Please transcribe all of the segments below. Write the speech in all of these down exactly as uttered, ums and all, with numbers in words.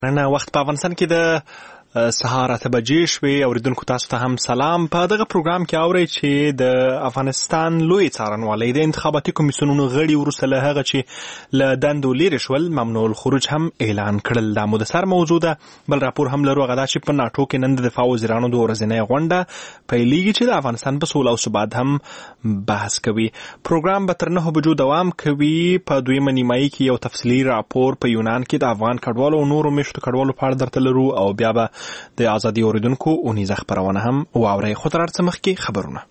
نن وخت په افغانستان کې د سهار اته بجې شوې. اوریدونکو تاسو ته هم سلام. په دغه پروګرام کې اورئ چې د افغانستان لوی څارنوالۍ د انتخاباتي کمیسیونونو غړي وروسته له هغه چې له دندو لیرې شول ممنوع الخروج هم اعلان کړل. دا مو د سر موضوع ده. بل راپور هم لرو، هغه دا چې په ناټو کې نن د دفاع وزیرانو د ورځنۍ غونډه پیلېږي چې د افغانستان په سوله او ثبات هم بحث کوي. پروګرام به تر نهو بجو دوام کوي. په دویمه نیمایي کې یو تفصیلي راپور په یونان کې د افغان کډوالو او نورو میشتو کډوالو په اړه درته لرو، او بیا به د ازادي اوریدونکو اونیزه خبرونه هم واورئ. خو تر هر څه مخکې خبرونه.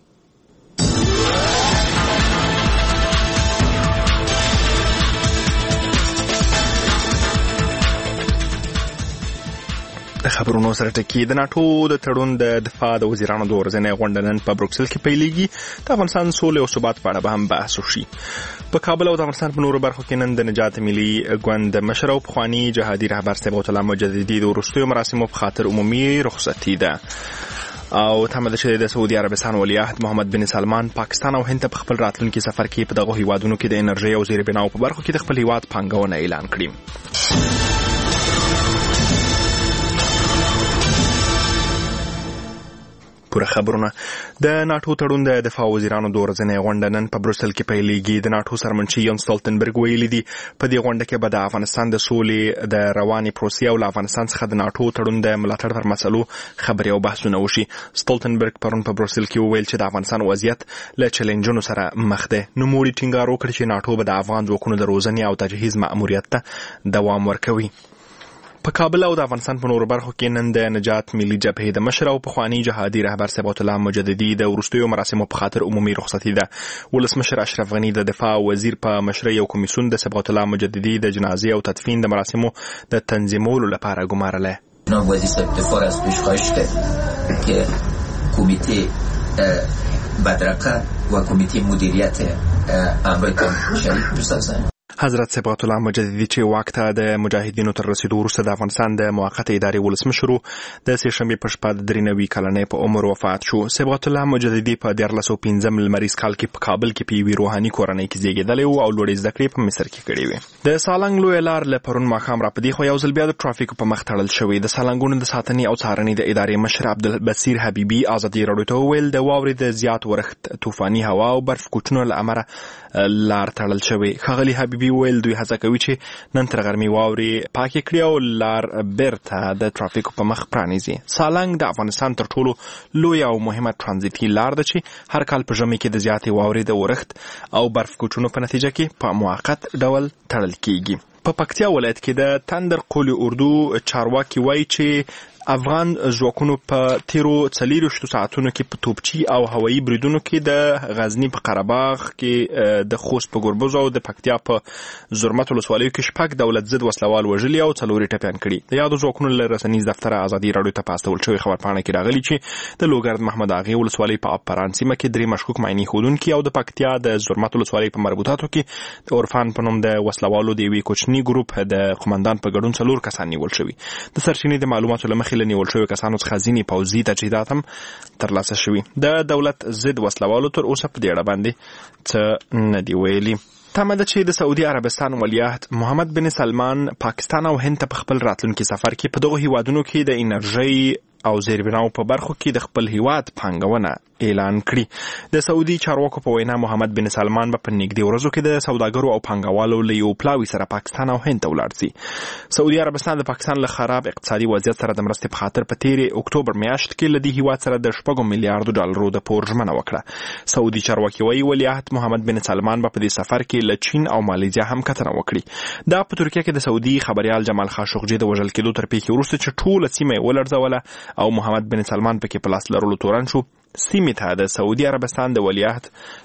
د خبرونو سره ټکی. د ناټو د تړون د دفاع د وزیرانو د ورځنۍ غونډه نن په بروکسل کې پیلېږي. د افغانستان سولې او ثبات په اړه به هم بحث وشي. په کابل او د افغانستان په نورو برخو کې نن د نجات ملي ګوند مشر او پخواني جهادي رهبر صبغت الله مجددي د وروستیو مراسمو په خاطر عمومي رخصتي ده. او تمه ده چې د سعودي عربستان ولیعهد محمد بن سلمان پاکستان او هند ته په خپل راتلونکي سفر کې په دغه هیوادونو کې د انرژي او زیربناو په برخو کې د خپل هیواد پانګونه اعلان کړي. پوره خبرونه. د ناټو تړون د دفاع وزیرانو د ورځنۍ غونډه نن په بروکسل کې پیلېږي. د ناټو سرمنشي یون سټولتنبرګ ویلي دي په دې غونډه کې به د افغانستان د سولې د رواني پروسې او له افغانستان څخه د ناټو تړون د ملاتړ پر مسلو خبرې او بحثونه وشي. سټولتنبرګ پرون په بروکسل کې وویل چې د افغانستان وضعیت له چیلنجونو سره مخ دی. نوموړي ټینګار وکړ چې ناټو به د افغان ځواکونو د روزنې او تجهیز مأموریت ته دوام ورکوي. په کابل او د افغانستان په نورو برخو کې نن د نجات ملي جبهې د مشر او پخواني جهادي رهبر صبغت الله مجددي د وروستیو مراسمو په خاطر عمومي رخصتي ده. ولسمشر اشرف غني د دفاع وزیر په مشرۍ یو کمیسیون د صبغت الله مجددي د جنازې او تدفین د مراسمو د تنظیمولو لپاره ګمارله. نام وظیفه دفاع از پیش خواهش کرد که کمیته بدرقه و کمیته مدیریت امر شریک بسازند. حضرت صبغت الله مجددي چې واک ته د مجاهدینو تر رسیدو وروسته د افغانستان د موقته ادارې ولسمشر د سې شنبې په شپه د درې نوي کلنۍ په عمر وفات شو. صبغت الله مجددي په دیارلس سوه پنځم لمریز کال کې په کابل کې په یوې روحاني کورنۍ کې زیږېدلی و او لوړې زده کړې په مصر کې کړې وې. د سالنګ لویه لار له پرون ماښام راپدې خوا یو ځل بیا د ټرافیکو په مخ تړل شوې. د سالنګونو د ساتنې او څارنې د ادارې مشر عبدالبصیر حبیبي ازادي راډیو ته وویل د واورې د زیات ورښت، طوفاني هوا او برف کوچونو له امله لار تړل شوې. ښاغلي حبیبي وویل دوی هڅه کوي چې نن تر غرمې واورې پاکې کړي او لار بیرته د ټرافیکو په مخ پرانیزي. سالنګ د افغانستان تر ټولو لوی او مهمه ترانزیتي لار ده چې هر کال په ژمي کې د زیاتې واورې د ورښت او برف کوچونو په نتیجه کې په موقت ډول تړل کیږي. په پکتیا ولایت کې د تندر قول اردو چارواکي وایي چې افغان ځواکونو په تیرو څلېرویشتو ساعتونو کې په توپچي او هوایي بریدونو کې د غزني په قرهباغ کې، د خوست په ګربز او د پکتیا په زرمت ولسوالیو کې شپږ دولت ضد وسلوال وژلي او څلور یې ټپیان کړي. د یادو ځواکونو له رسنیز دفتره ازادي راډیو ته په استول شوې خبرپاڼه کې راغلي چې د لوګرد محمد اغې ولسوالۍ په اپران سیمه کې درې مشکوک مایني ښودونکي او د پکتیا د زرمت ولسوالۍ په مربوطاتو کې د عرفان په نوم د وسلوالو د یوې کوچني ګروپ د قمندان په ګډون څلور کسان نیول شوي. د سرچینې د معلوماتو له مخې له نیول شویو کسانو څخه ځینې پوځي تجهیزات هم ترلاسه شوي. د دولت ضد وسلوالو تر اوسه په دې اړه باندې څه نه دي ویلي. تمه ده چې د سعودي عربستان ولیعهد محمد بن سلمان پاکستان او هند ته په خپل راتلونکي سفر کې په دغو هیوادونو کې د انرژۍ او زیربناو په برخو کې د خپل هیواد پانګونه اعلان کړي. د سعودي چارواکو په وینا محمد بن سلمان به په نږدې ورځو کې د سوداګرو او پانګوالو له یو پلاوي سره پاکستان او هند ته ولاړ شي. سعودي عربستان د پاکستان له خراب اقتصادي وضعیت سره د مرستې په خاطر په تیرې اکتوبر میاشت کې له دې هیواد سره د شپږو میلیارډو ډالرو د پور ژمنه وکړه. سعودي چارواکي وایي ولیعهد محمد بن سلمان به په دې سفر کې له چین او مالیزیا هم کتنه وکړي. دا په ترکیه کې د سعودي خبريال جمال خاشقجي د وژل کېدو تر پیښې وروسته چې ټوله سیمه یې ولړزوله او محمد بن سلمان پکې په لاس لرلو تورن شو. سیمې ته د سعودي عربستان د ولیعهد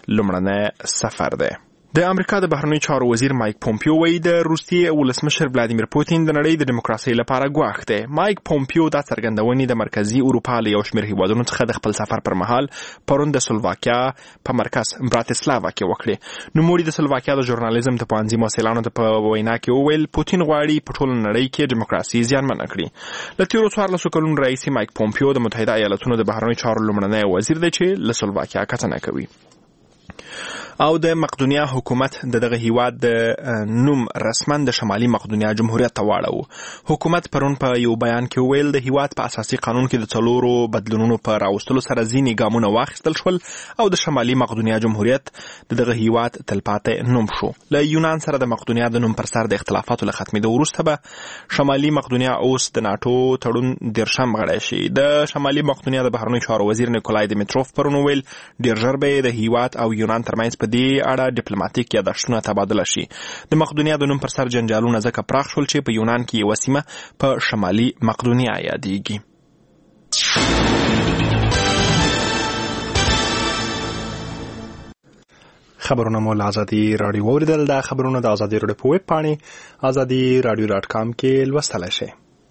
لومړنی سفر دی. د امریکا د بهرنیو چارو وزیر مایک پومپیو وایي د روسیې ولسمشر ولادیمیر پوتین د نړۍ د دیموکراسۍ لپاره ګواښ دی. مایک پومپیو دا څرګندونې د مرکزي اروپا له یو شمېر هیوادونو څخه د خپل سفر پر مهال پرون د سلوواکیا په مرکز براتسلاوا کې وکړې. نوموړي د سلوواکیا د ژورنالیزم د پوهنځي محصلانو ته په وینا کې وویل پوتین غواړي په ټوله نړۍ کې دیموکراسي زیانمنه کړي. له تېرو څوارلسو کلونو راهیسې مایک پومپیو د متحده ایالتونو د بهرنیو چارو لومړنی وزیر دی چې له سلوواکیا کتنه کوي. او د مقدونیا حکومت د دغه هیواد د نوم رسما د شمالي مقدونیا جمهوریت ته واړو. حکومت پرون په یو بیان کې ویل د هیواد په اساسي قانون کې د څلورو بدلونونو په راوستلو سره ځینې ګامونه واخیستل شول او د شمالي مقدونیا جمهوریت د دغه هیواد تلپاتې نوم شو. له یونان سره د مقدونیا د نوم پر سر د اختلافاتو له ختمېدو وروسته به شمالي مقدونیا اوس د ناټو تړون دیرشم غړی شي. د شمالي مقدونیا د بهرنیو چارو وزیر نیکولای دیمیتروف پرون ویل ډیر ژر به د هیواد او یونان ترمنځ په دې اړه ډیپلوماټیک یادښتونه تبادله شي. د مقدونیا د نوم پر سر جنجالونه ځکه پراخ شول چې په یونان کې یوه سیمه په شمالي مقدونیا یادېږي. خبرونه مو له ازادي راډیو واوریدل. دا خبرونه د ازادي راډیو په ویب پاڼې ازادي راډیو ډاټ کام کې لوستلی شئ.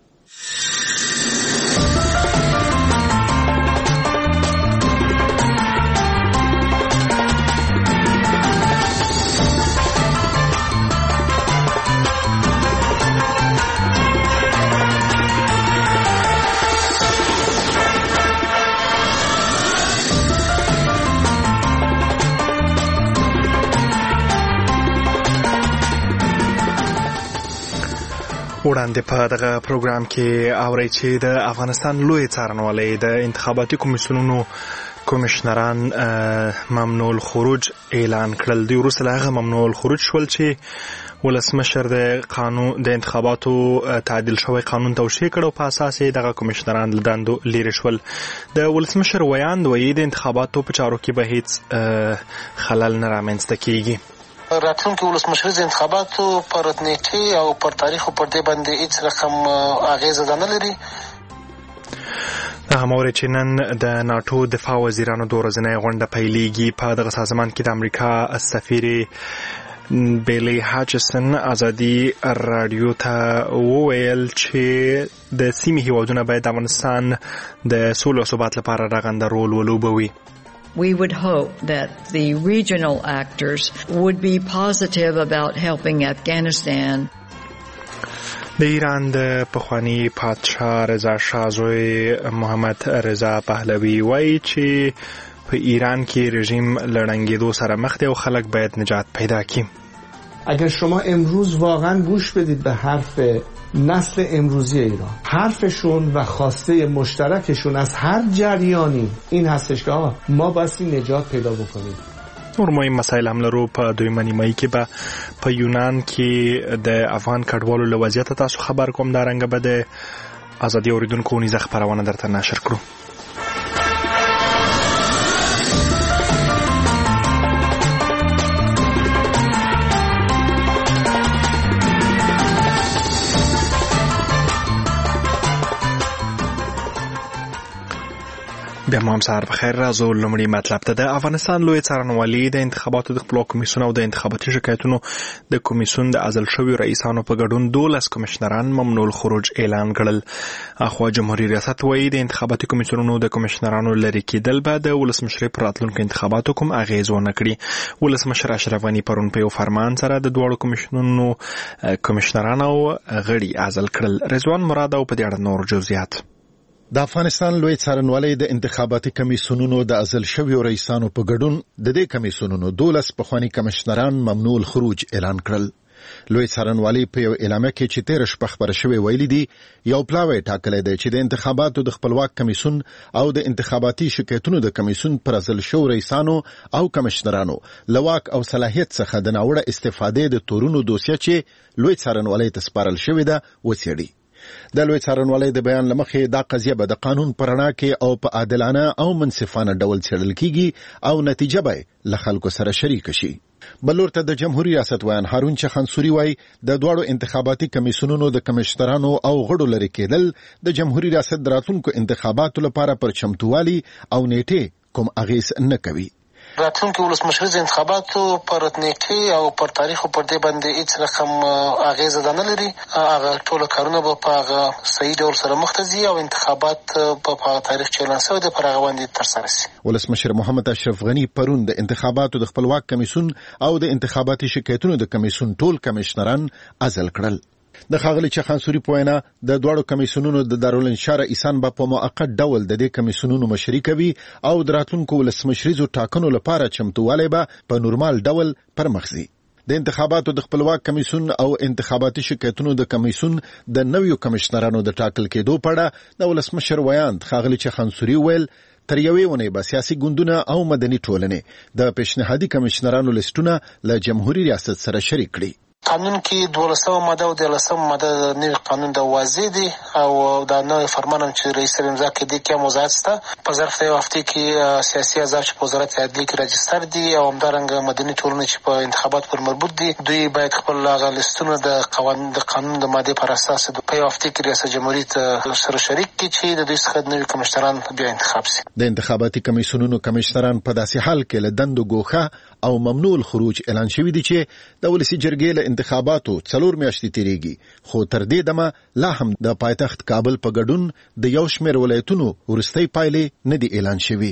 وړاندې په دغه پروګرام کې اورئ چې د افغانستان لوی څارنوالۍ د انتخاباتي کمیسیونونو کمیشنران ممنوع الخروج اعلان کړل. دوی وروسته له هغه ممنوع الخروج شول چې ولسمشر د قانون د انتخاباتو تعدیل شوی قانون توشیح کړ او په اساس یې دغه کمیشنران له دندو لیرې شول. د ولسمشر ویاند وایي د انتخاباتو په چارو کې به هیڅ خلل نه رامنځته کیږي. راتلونکي ولسمشریز انتخاباتو پر نیټې او پر تاریخ او پر دې باندې هیڅ رقم اغیزه نه لري. هغه موري چې نن د ناټو دفاع وزیرانو د ورځنۍ غونډه پیلېږي. په دغه سازمان کې د امریکا سفیر بیلی هاچسن ازادي راډیو ته وویل چې د سیمې هیوادونه باید د افغانستان د سولې او ثبات لپاره رغنده رول ولوبوي. We would hope that the regional actors would be positive about helping Afghanistan. د ایران د پخوانی پادشاه رضا شاه زوی محمد رضا پهلوي وایي چې په ایران کې رژیم لړنګېدو سره مخ دی او خلک باید نجات پیدا کړي. اگر شما امروز واقعا گوش بدید به حرف نسل امروزی ایران، حرفشون و خواسته مشترکشون از هر جریانی این هستش که آقا ما بایستی نجات پیدا بکنیم. نور مهم مسائل هم لرو. په دویمه نیمایي کې به په یونان کې د افغان کډوالو له وضعیته تاسو خبر کوم. دارنګه به د ازادي اوریدونکو اونیزه خپرونه درته نشر کړو. بیا هم سهار بخیر. راځو لومړی مطلب ته. د افغانستان لوی څارنوالي د انتخاباتو د خپلواک کمیسیون او د انتخاباتي شکایتونو د کمیسیون د عزل شویو رئیسانو په ګډون دولس کمیشنران ممنوع الخروج اعلان کړل. اخوا جمهوریت ریاست وایي د انتخاباتي کمیسیونونو د کمیشنرانو لرې کېدل به د ولسمشرۍ پر راتلونکو انتخاباتو کوم اغیز ونه کړي. ولسمشر اشرف غني پرون په یو فرمان سره د دواړو کمیشنونو کمیشنران او غړي عزل کړل. رضوان مراد او په دې اړه نور جزئیات. د افغانستان لوی څارنوالۍ د انتخاباتي کمیسیونونو د عزل شویو رئیسانو په ګډون د دې کمیسیونونو دولس پخواني کمشنران ممنوع الخروج اعلان کړل. لوی څارنوالۍ په یو اعلامیه کې چې تیر شپه خبر شوی ویلي دي یو پلاوی ټاکلی دی چې د انتخاباتو د خپلواک کمیسیون او د انتخاباتي شکایتونو د کمیسیون پر عزل شویو رئیسانو او کمشنرانو لواک او صلاحیت څخه د ناوړه استفادې د تورونو دوسیه چې لوی څارنوالۍ ته سپارل شوې ده وڅېړي. د لوی څارنوالۍ د بیان له مخې دا قضیه به د قانون په رڼا کې او په عادلانه او منصفانه ډول څېړل کیږي او نتیجه به له خلکو سره شریک شي. بلور ته د جمهوریت ریاست ویان هارون چخانسوري وایي د دواړو انتخاباتي کمیسیونونو د کمشنرانو او غړو لرې کېدل د جمهوریت ریاست د راتلونکو انتخاباتو لپاره پر چمتووالي او نیټې کوم اغیز نه کوي. راتلونکي ولسمشریز انتخاباتو پر نیټې او پر تاریخ او پر دې باندې هیڅ رقم اغیزه نه لري. هغه ټول کارونه به په هغه صحیح ډول سره مخته ځي او انتخابات په هغه تاریخ چې اعلان شوی دی پر هغه باندې ترسره شي. ولسمشر محمد اشرف غني پرون د انتخاباتو د خپلواک کمیسیون او د انتخاباتي شکایتونو د کمیسیون ټول کمشنران عزل کړل. د ښاغلي چخانسوري په وینا د دواړو کمیسیونونو د دارالانشا رئیسان به په موقت ډول د دې کمیسیونونو مشري کوي او د راتلونکو ولسمشریزو ټاکنو لپاره چمتووالی به په نورمال ډول پرمخ ځي. د انتخاباتو د خپلواک کمیسیون او انتخاباتي شکایتونو د کمیسیون د نویو کمشنرانو د ټاکل کېدو په اړه د ولسمشر ویاند ښاغلي چخانسوري ویل تر یوې ونې به سیاسي ګوندونه او مدني ټولنې د پیشنهادي کمشنرانو لیستونه له جمهوریت ریاست سره شریک کړي. قانون کې دولسمه ماده او دیارلسمه ماده د نوي قانون د واضح دي او دا نوی فرمان هم چې رئیس امضا کړي کې هم وضاحت شته. په ظرف د یو هفتې کې سیاسي احزاب چې په وزارت عدلیه کې راجستر دي او همدارنګه مدني ټولنې چې په انتخابات پر مربوط دي دوی باید خپل هغه لیستونه د قوانین د قانون د مادې پر اساس په یو هفتې کې ریاست جمهوریت سره شریک کړي چې د دوی څخه نوي کمشنران بیا انتخاب شي. د انتخاباتي کمیسیونونو کمشنران په داسې حال کې له دندو ګوښه او ممنوع الخروج اعلان شوی دي چې د ولسي جرګې له انتخاباتو څلور میاشتې تیریږي خو تر دې دمه لا هم د پایتخت کابل په ګډون د یو شمېر ولایتونو وروستۍ پایلې نه دي اعلان شوي.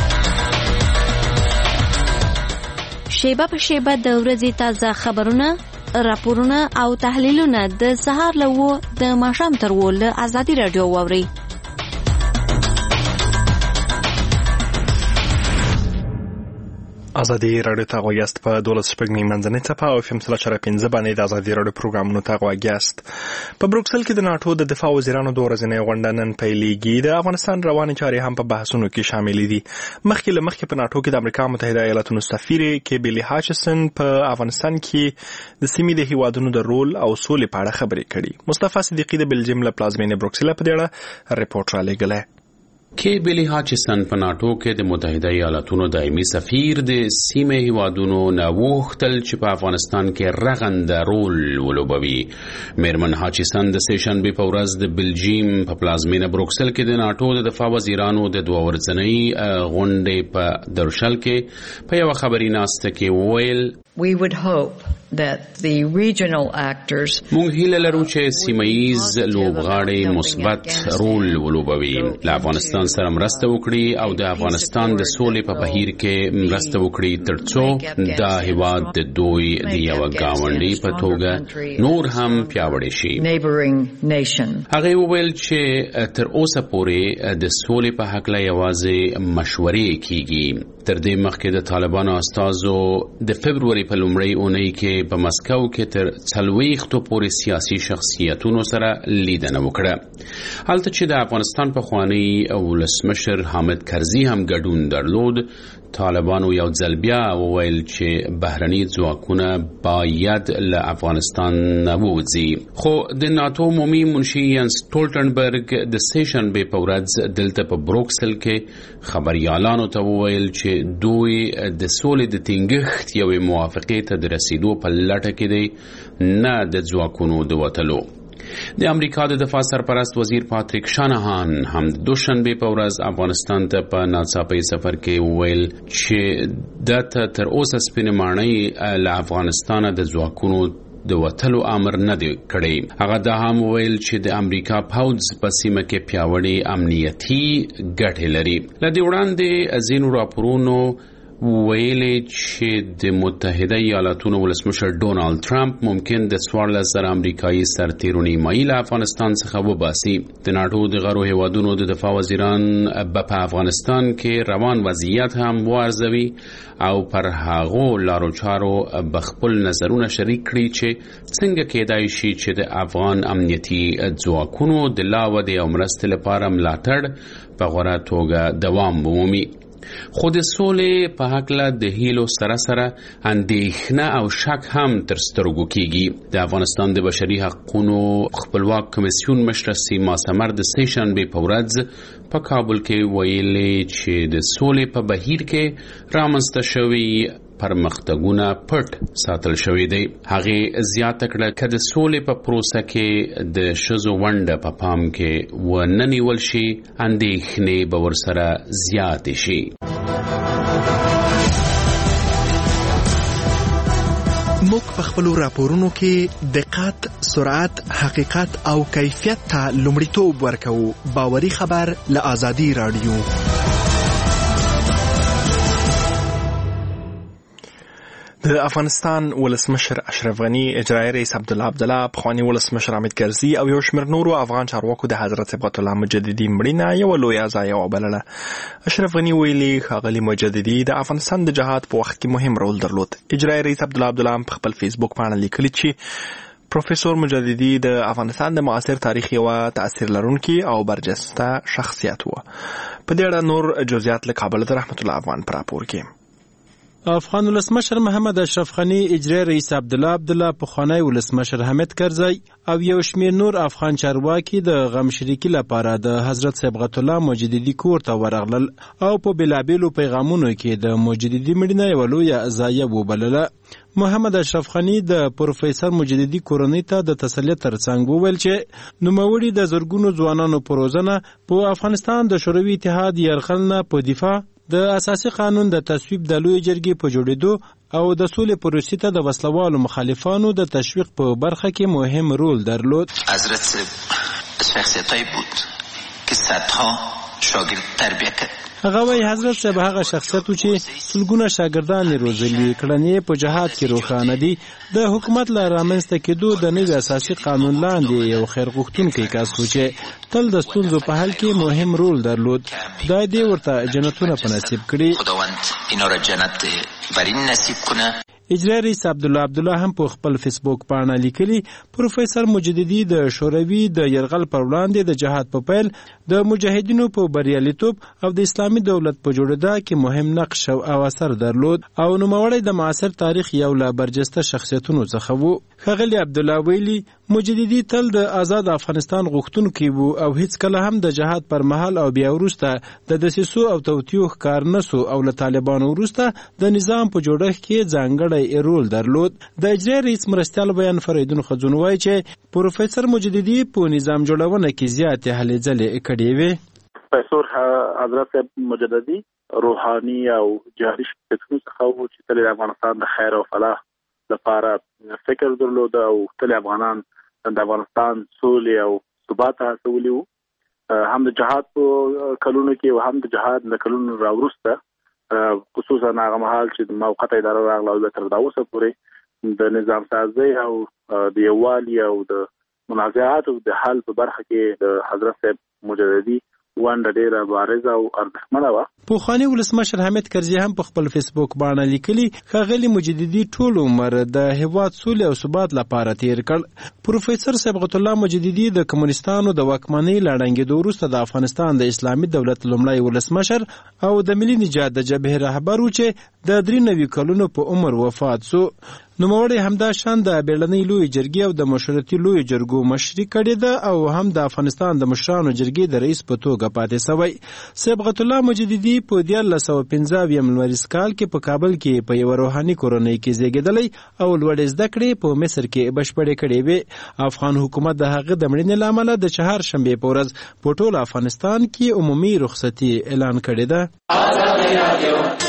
شیبه په شیبه د ورځې تازه خبرونه، راپورونه او تحلیلونه د سهار له اوه د ماښام تر اوه له ازادي راډیو واورئ. ازادي راډیو ته غوږ په دولس شپږ منځنۍ څپه او اف ام سل چره پنځه باندې د ازادي راډیو پروګرامونو ته غوږ. په بروکسل کې د ناتو د دفاع وزیرانو د ورځنۍ غونډه نن پیلېږي. د افغانستان روانې چارې هم په بحثونو کې شامل دي. مخکې له مخکې په ناتو کې د امریکا متحده ایالاتونو سفیر کیبلی هاچسن په افغانستان کې د سیمې د هیوادونو د رول او سولې په اړه خبرې کړي. مصطفی صدیقی د بلجیم له پلازمینې بروکسل په اړه ریپورت را لېږلی. کیبلی هاچسن په ناتو کې د متحده ایالاتونو دایمي سفیر د سیمې هیوادونو نه وغوښتل چې په افغانستان کې رغنده رول ولوبوي. میرمن هاچسن د سیشنبې په ورځ د بلجیم په پلازمینه بروکسل کې د ناتو د دفاع وزیرانو د دوه ورځنۍ غونډې په درشل کې په یوه خبري ناسته کې وویل We would hope that the regional actors مونږ هیله لرو چې سیمایي لوبغاړي مثبت رول ولوبوي، له افغانستان سره مرسته وکړي او د افغانستان د سولې په بهیر کې مرسته وکړي ترڅو دا هیواد د دوی د یو گاونډي په توګه نور هم پیاوړی شي. هغه وویل چې تر اوسه پورې د سولې په حق له یوازې مشورې کیږي. تر دې مخکې د طالبانو استازو د فبروري په لومړۍ اونۍ کې په مسکو کې تر څلوېښتو پورې سیاسي شخصیتونو سره لیدنه وکړه. هلته چې د افغانستان پخوانی ولسمشر حامد کرزي هم ګډون درلود، طالبانو یو ځل بیا وویل چې بهرني ځواکونه باید له افغانستان نه ووځي. خو د ناتو عمومي منشي ینس ټولټنبرګ د سیشنبې په ورځ دلته په بروکسل کې خبريالانو ته وویل چې دوی د سولې د ټینګښت یوې موافقې ته د رسیدو په لټه کې دي، نه د ځواکونو د وتلو. د امریکا د دفاع سرپرست وزیر پاتریک شانهان هم د دوشنبې په ورځ افغانستان ته په ناڅاپي سفر کې وویل چې دته تر اوسه سپینې ماڼۍ له افغانستان د ځواکونو د وتلو امر نه دی کړی. هغه دا هم وویل چې د امریکا پوځ په سیمه کې پیاوړي امنیتي ګټې لري. له دې وړاندې ځینو راپورونو ویلې چې د متحده ایالاتونو ولسمشر ډونالد ټرمپ ممکن د څوارلس زره امریکایي سرتیرو نیمایي له افغانستان څخه وباسي. د ناټو د غړو هیوادونو د دفاع وزیران به په افغانستان کې روان وضعیت هم وارزوي او پر هغو لارو چارو به خپل نظرونه شریک کړي چې څنګه کېدای شي چې د افغان امنیتي ځواکونو د لا ودې او مرستې لپاره ملاتړ په غوره توګه دوام ومومي. خو د سولې په هکله د هیلو سره سره اندېښنه او شک هم تر سترګو کېږي. د افغانستان د بشري حقوقو خپلواک کمیسیون مشر سیما سمر د سیشنبې په ورځ په کابل کې ویلي چې د سولې په بهیر کې رامنځته شوي پرمختګونه پټ ساتل شوی دی. هغه زیاته کړه چې د سولې په پروسه کې د شذو ونډه په پام کې ونه نیول شي، اندېښنې به ورسره زیاتې شي. موږ په خپلو راپورونو کې دقت، سرعت، حقیقت او کیفیت ته لومړیتوب ورکوو. باوري خبر له ازادي راډیو. د افغانستان ولسمشر اشرف غنی، اجرایي رئیس عبدالله عبدالله، پخوانی ولسمشر حامد کرزي او یو شمېر نورو افغان چارواکو د حضرت صبغت الله مجددي مړینه یوه لویه ضایعه وبلله. اشرف غنی ویلي ښاغلي مجددي د افغانستان د جهاد په وخت کې مهم رول درلود. اجرایي رئیس عبدالله عبدالله په خپل فیسبوک باندې لیکلي چې پروفیسور مجددي د افغانستان د معاصر تاریخ یوه تاثیر لرونکي او برجسته شخصیت و. په دې اړه نور جزئیات له کابل د رحمت الله افغان په راپور کې. افغان ولسمشر محمد اشرف غنی، اجرایي رئیس عبدالله عبدالله، پخوانی ولسمشر حامد کرزي او یو شمېر نور افغان چارواکي د غم شریکي لپاره د حضرت صبغت الله مجددي کور ته ورغلل او په بېلابېلو پیغامونو کې د مجددي مړینه یوه لویه ضایعه وبلله. محمد اشرف غنی د پروفیسور مجددي کورنۍ ته د تسلیت ترڅنګ وویل چې نوموړي د زرګونو ځوانانو په روزنه په افغانستان د شوروي اتحاد یرغل نه په دفاع، د اساسي قانون د تصویب د لوی جرګې په جوړېدو او د سولې پروسې ته د وسلوالو مخالفانو د تشویق په برخه کې مهم رول درلود. حضرت شخصیتایی بود که صدها شاگرد تربیه کرد. هغه وایي حضرت صاحب هغه شخصیت و چې سلګونه شاګردان یې روزلي، کړنې په جهاد کې روښانه دي. د حکومت له رامنځته کېدو د نوي اساسي قانون لاندې یو خیر غوښتونکی کس و چې تل د ستونزو په حل کې مهم رول درلود. دا دې ورته جنتونه په نصیب کړي. خداوند اینا را جنت برین نصیب کنه. اجرایي رئیس عبدالله عبدالله هم په خپل فیسبوک باندې لیکلي پروفیسور مجددي د شوروي د یرغل پر وړاندې د جهاد په پیل د مجاهدینو په بریالیتوب او د اسلامي دولت په جوړېدا کې مهم نقش او اثر درلود او نوموړی د معاصر تاریخ یو له برجسته شخصیتونو څخه و. ښاغلي عبدالله ویلي مجددي تل د آزاد افغانستان غوښتونکی و او هیڅکله هم د جهاد پر مهال او بیا وروسته د دسیسو او توطیو ښکار نه سو او له طالبانو وروسته د نظام په جوړښت کې ځانګړی رول درلود. د اجرایي رئیس مرستیال بیان فریدون خزون وایي چې پروفیسور مجددي په نظام جوړونه کې زیاتې هلې ځلې کړې وې. پروفیسور حضرت مجددي روحاني او جهادي شخصیتونو څخه و چې تل د افغانستان د خیر او فلاح لپاره فکر درلود او تل افغانان د افغانستان سولې او ثبات هڅولي وو. هم د جهاد په کلونو کې او هم د جهاد د کلونو راوروسته، خصوصا هغه مهال چې د موقته اداره راغله او تر دا اوسه پورې د نظام سازي او د یووالي او د منازعاتو د حل په برخه کې د حضرت صاحب مجددي ونډه ډېره بارزه او ارزښتمنه وه. پخوانی ولسمشر حامد کرزي هم په خپل فیسبوک باندې لیکلي ښاغلي مجددي ټول عمر د هیواد سولې او ثبات لپاره تیر کړ. پروفیسور صبغت الله مجددي د کمونستانو د واکمنۍ له ړنګېدو وروسته د افغانستان د اسلامي دولت لومړی ولسمشر او د ملي نجات د جبهې رهبر و چې د درې نوي کلونو په عمر وفات سو. نوموړی همدا شان د بیړنۍ لوی جرګې او د مشورتي لوی جرګو مشري کړې ده او هم د افغانستان د مشرانو جرګې د رئیس په توګه پاتې سوی. صبغت الله مجددي په دیارلس سوه پنځه اویایم لمریز کال کې په کابل کې په یوه روحاني کورنۍ کې زیږېدلی او لوړې زده کړې په مصر کې بشپړې کړې وې. افغان حکومت د هغه د مړینې له امله د چهارشنبې په ورځ په ټول افغانستان کې عمومي رخصتي اعلان کړې ده.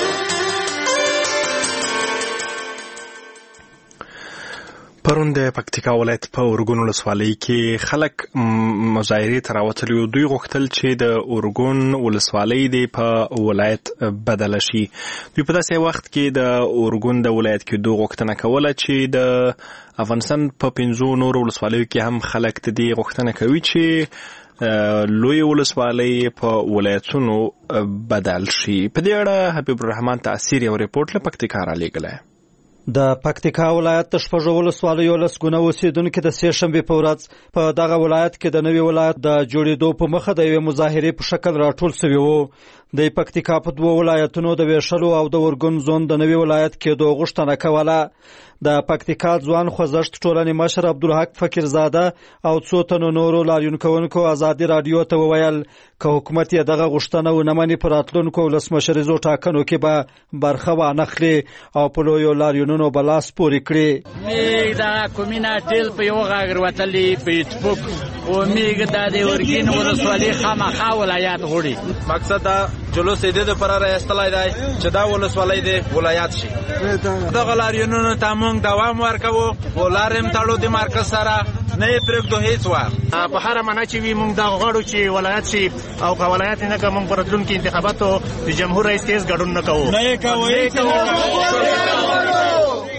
پرون د پکتیکا ولایت په اورګون ولسوالۍ کې خلک مظاهرې ته راوتلي وو. دوی غوښتل چې د اورګون ولسوالۍ دې په ولایت بدله شي. دوی په داسې وخت کې د اورګون د ولایت کېدو غوښتنه کوله چې د افغانستان په پنځو نورو ولسوالیو کې هم خلک د دې غوښتنه کوي چې لوی ولسوالۍ په ولایتونو بدل شي. په دې اړه حبیب الرحمن تاثیر یو ریپورت له پکتیکا رالیږلی. د پکتیکا ولایت د شپږو ولسوالیو لسګونه اوسېدونکي د سې شنبې په ورځ په دغه ولایت کې د نوي ولایت د جوړېدو په مخه د یوې مظاهرې په شکل راټول سوي وو. د پکتیکا په دوو ولایتونو د ویشلو او د اورګون زون د نوي ولایت کېدو غوښتنه کوله. د پکتیکا ځوان خوځښت ټولنې مشر عبدالحق فقیرزاده او څو تنو نورو لاریون کوونکو ازادي راډیو ته وویل که حکومت یې دغه غوښتنه ونه مني په راتلونکو ولسمشریزو ټاکنو کې به برخه وانخلي او په لویو لاریونونو به لاس پورې کړي. میږ دغه کومینه ټیل په یو غږ وتلي فیسبوک او میږ د دې اورګین ولسوالۍ خامخا ولایت غوړي. مقصد دا جلوس دې د پر راستلای دی چې دا ولسوالۍ دې ولایت شي. دغه لاریونونو ته موږ دوام ورکوو. ولارم تړو د مرکز سره نه پرېږدو هیڅ وخت. په هر معنا چې وي موږ دا غواړو چې ولایت شي او که ولایت نه کوم موږ په راتلونکي انتخاباتو د جمهور رئیس تیز ګډون نه کوو. نه کوو.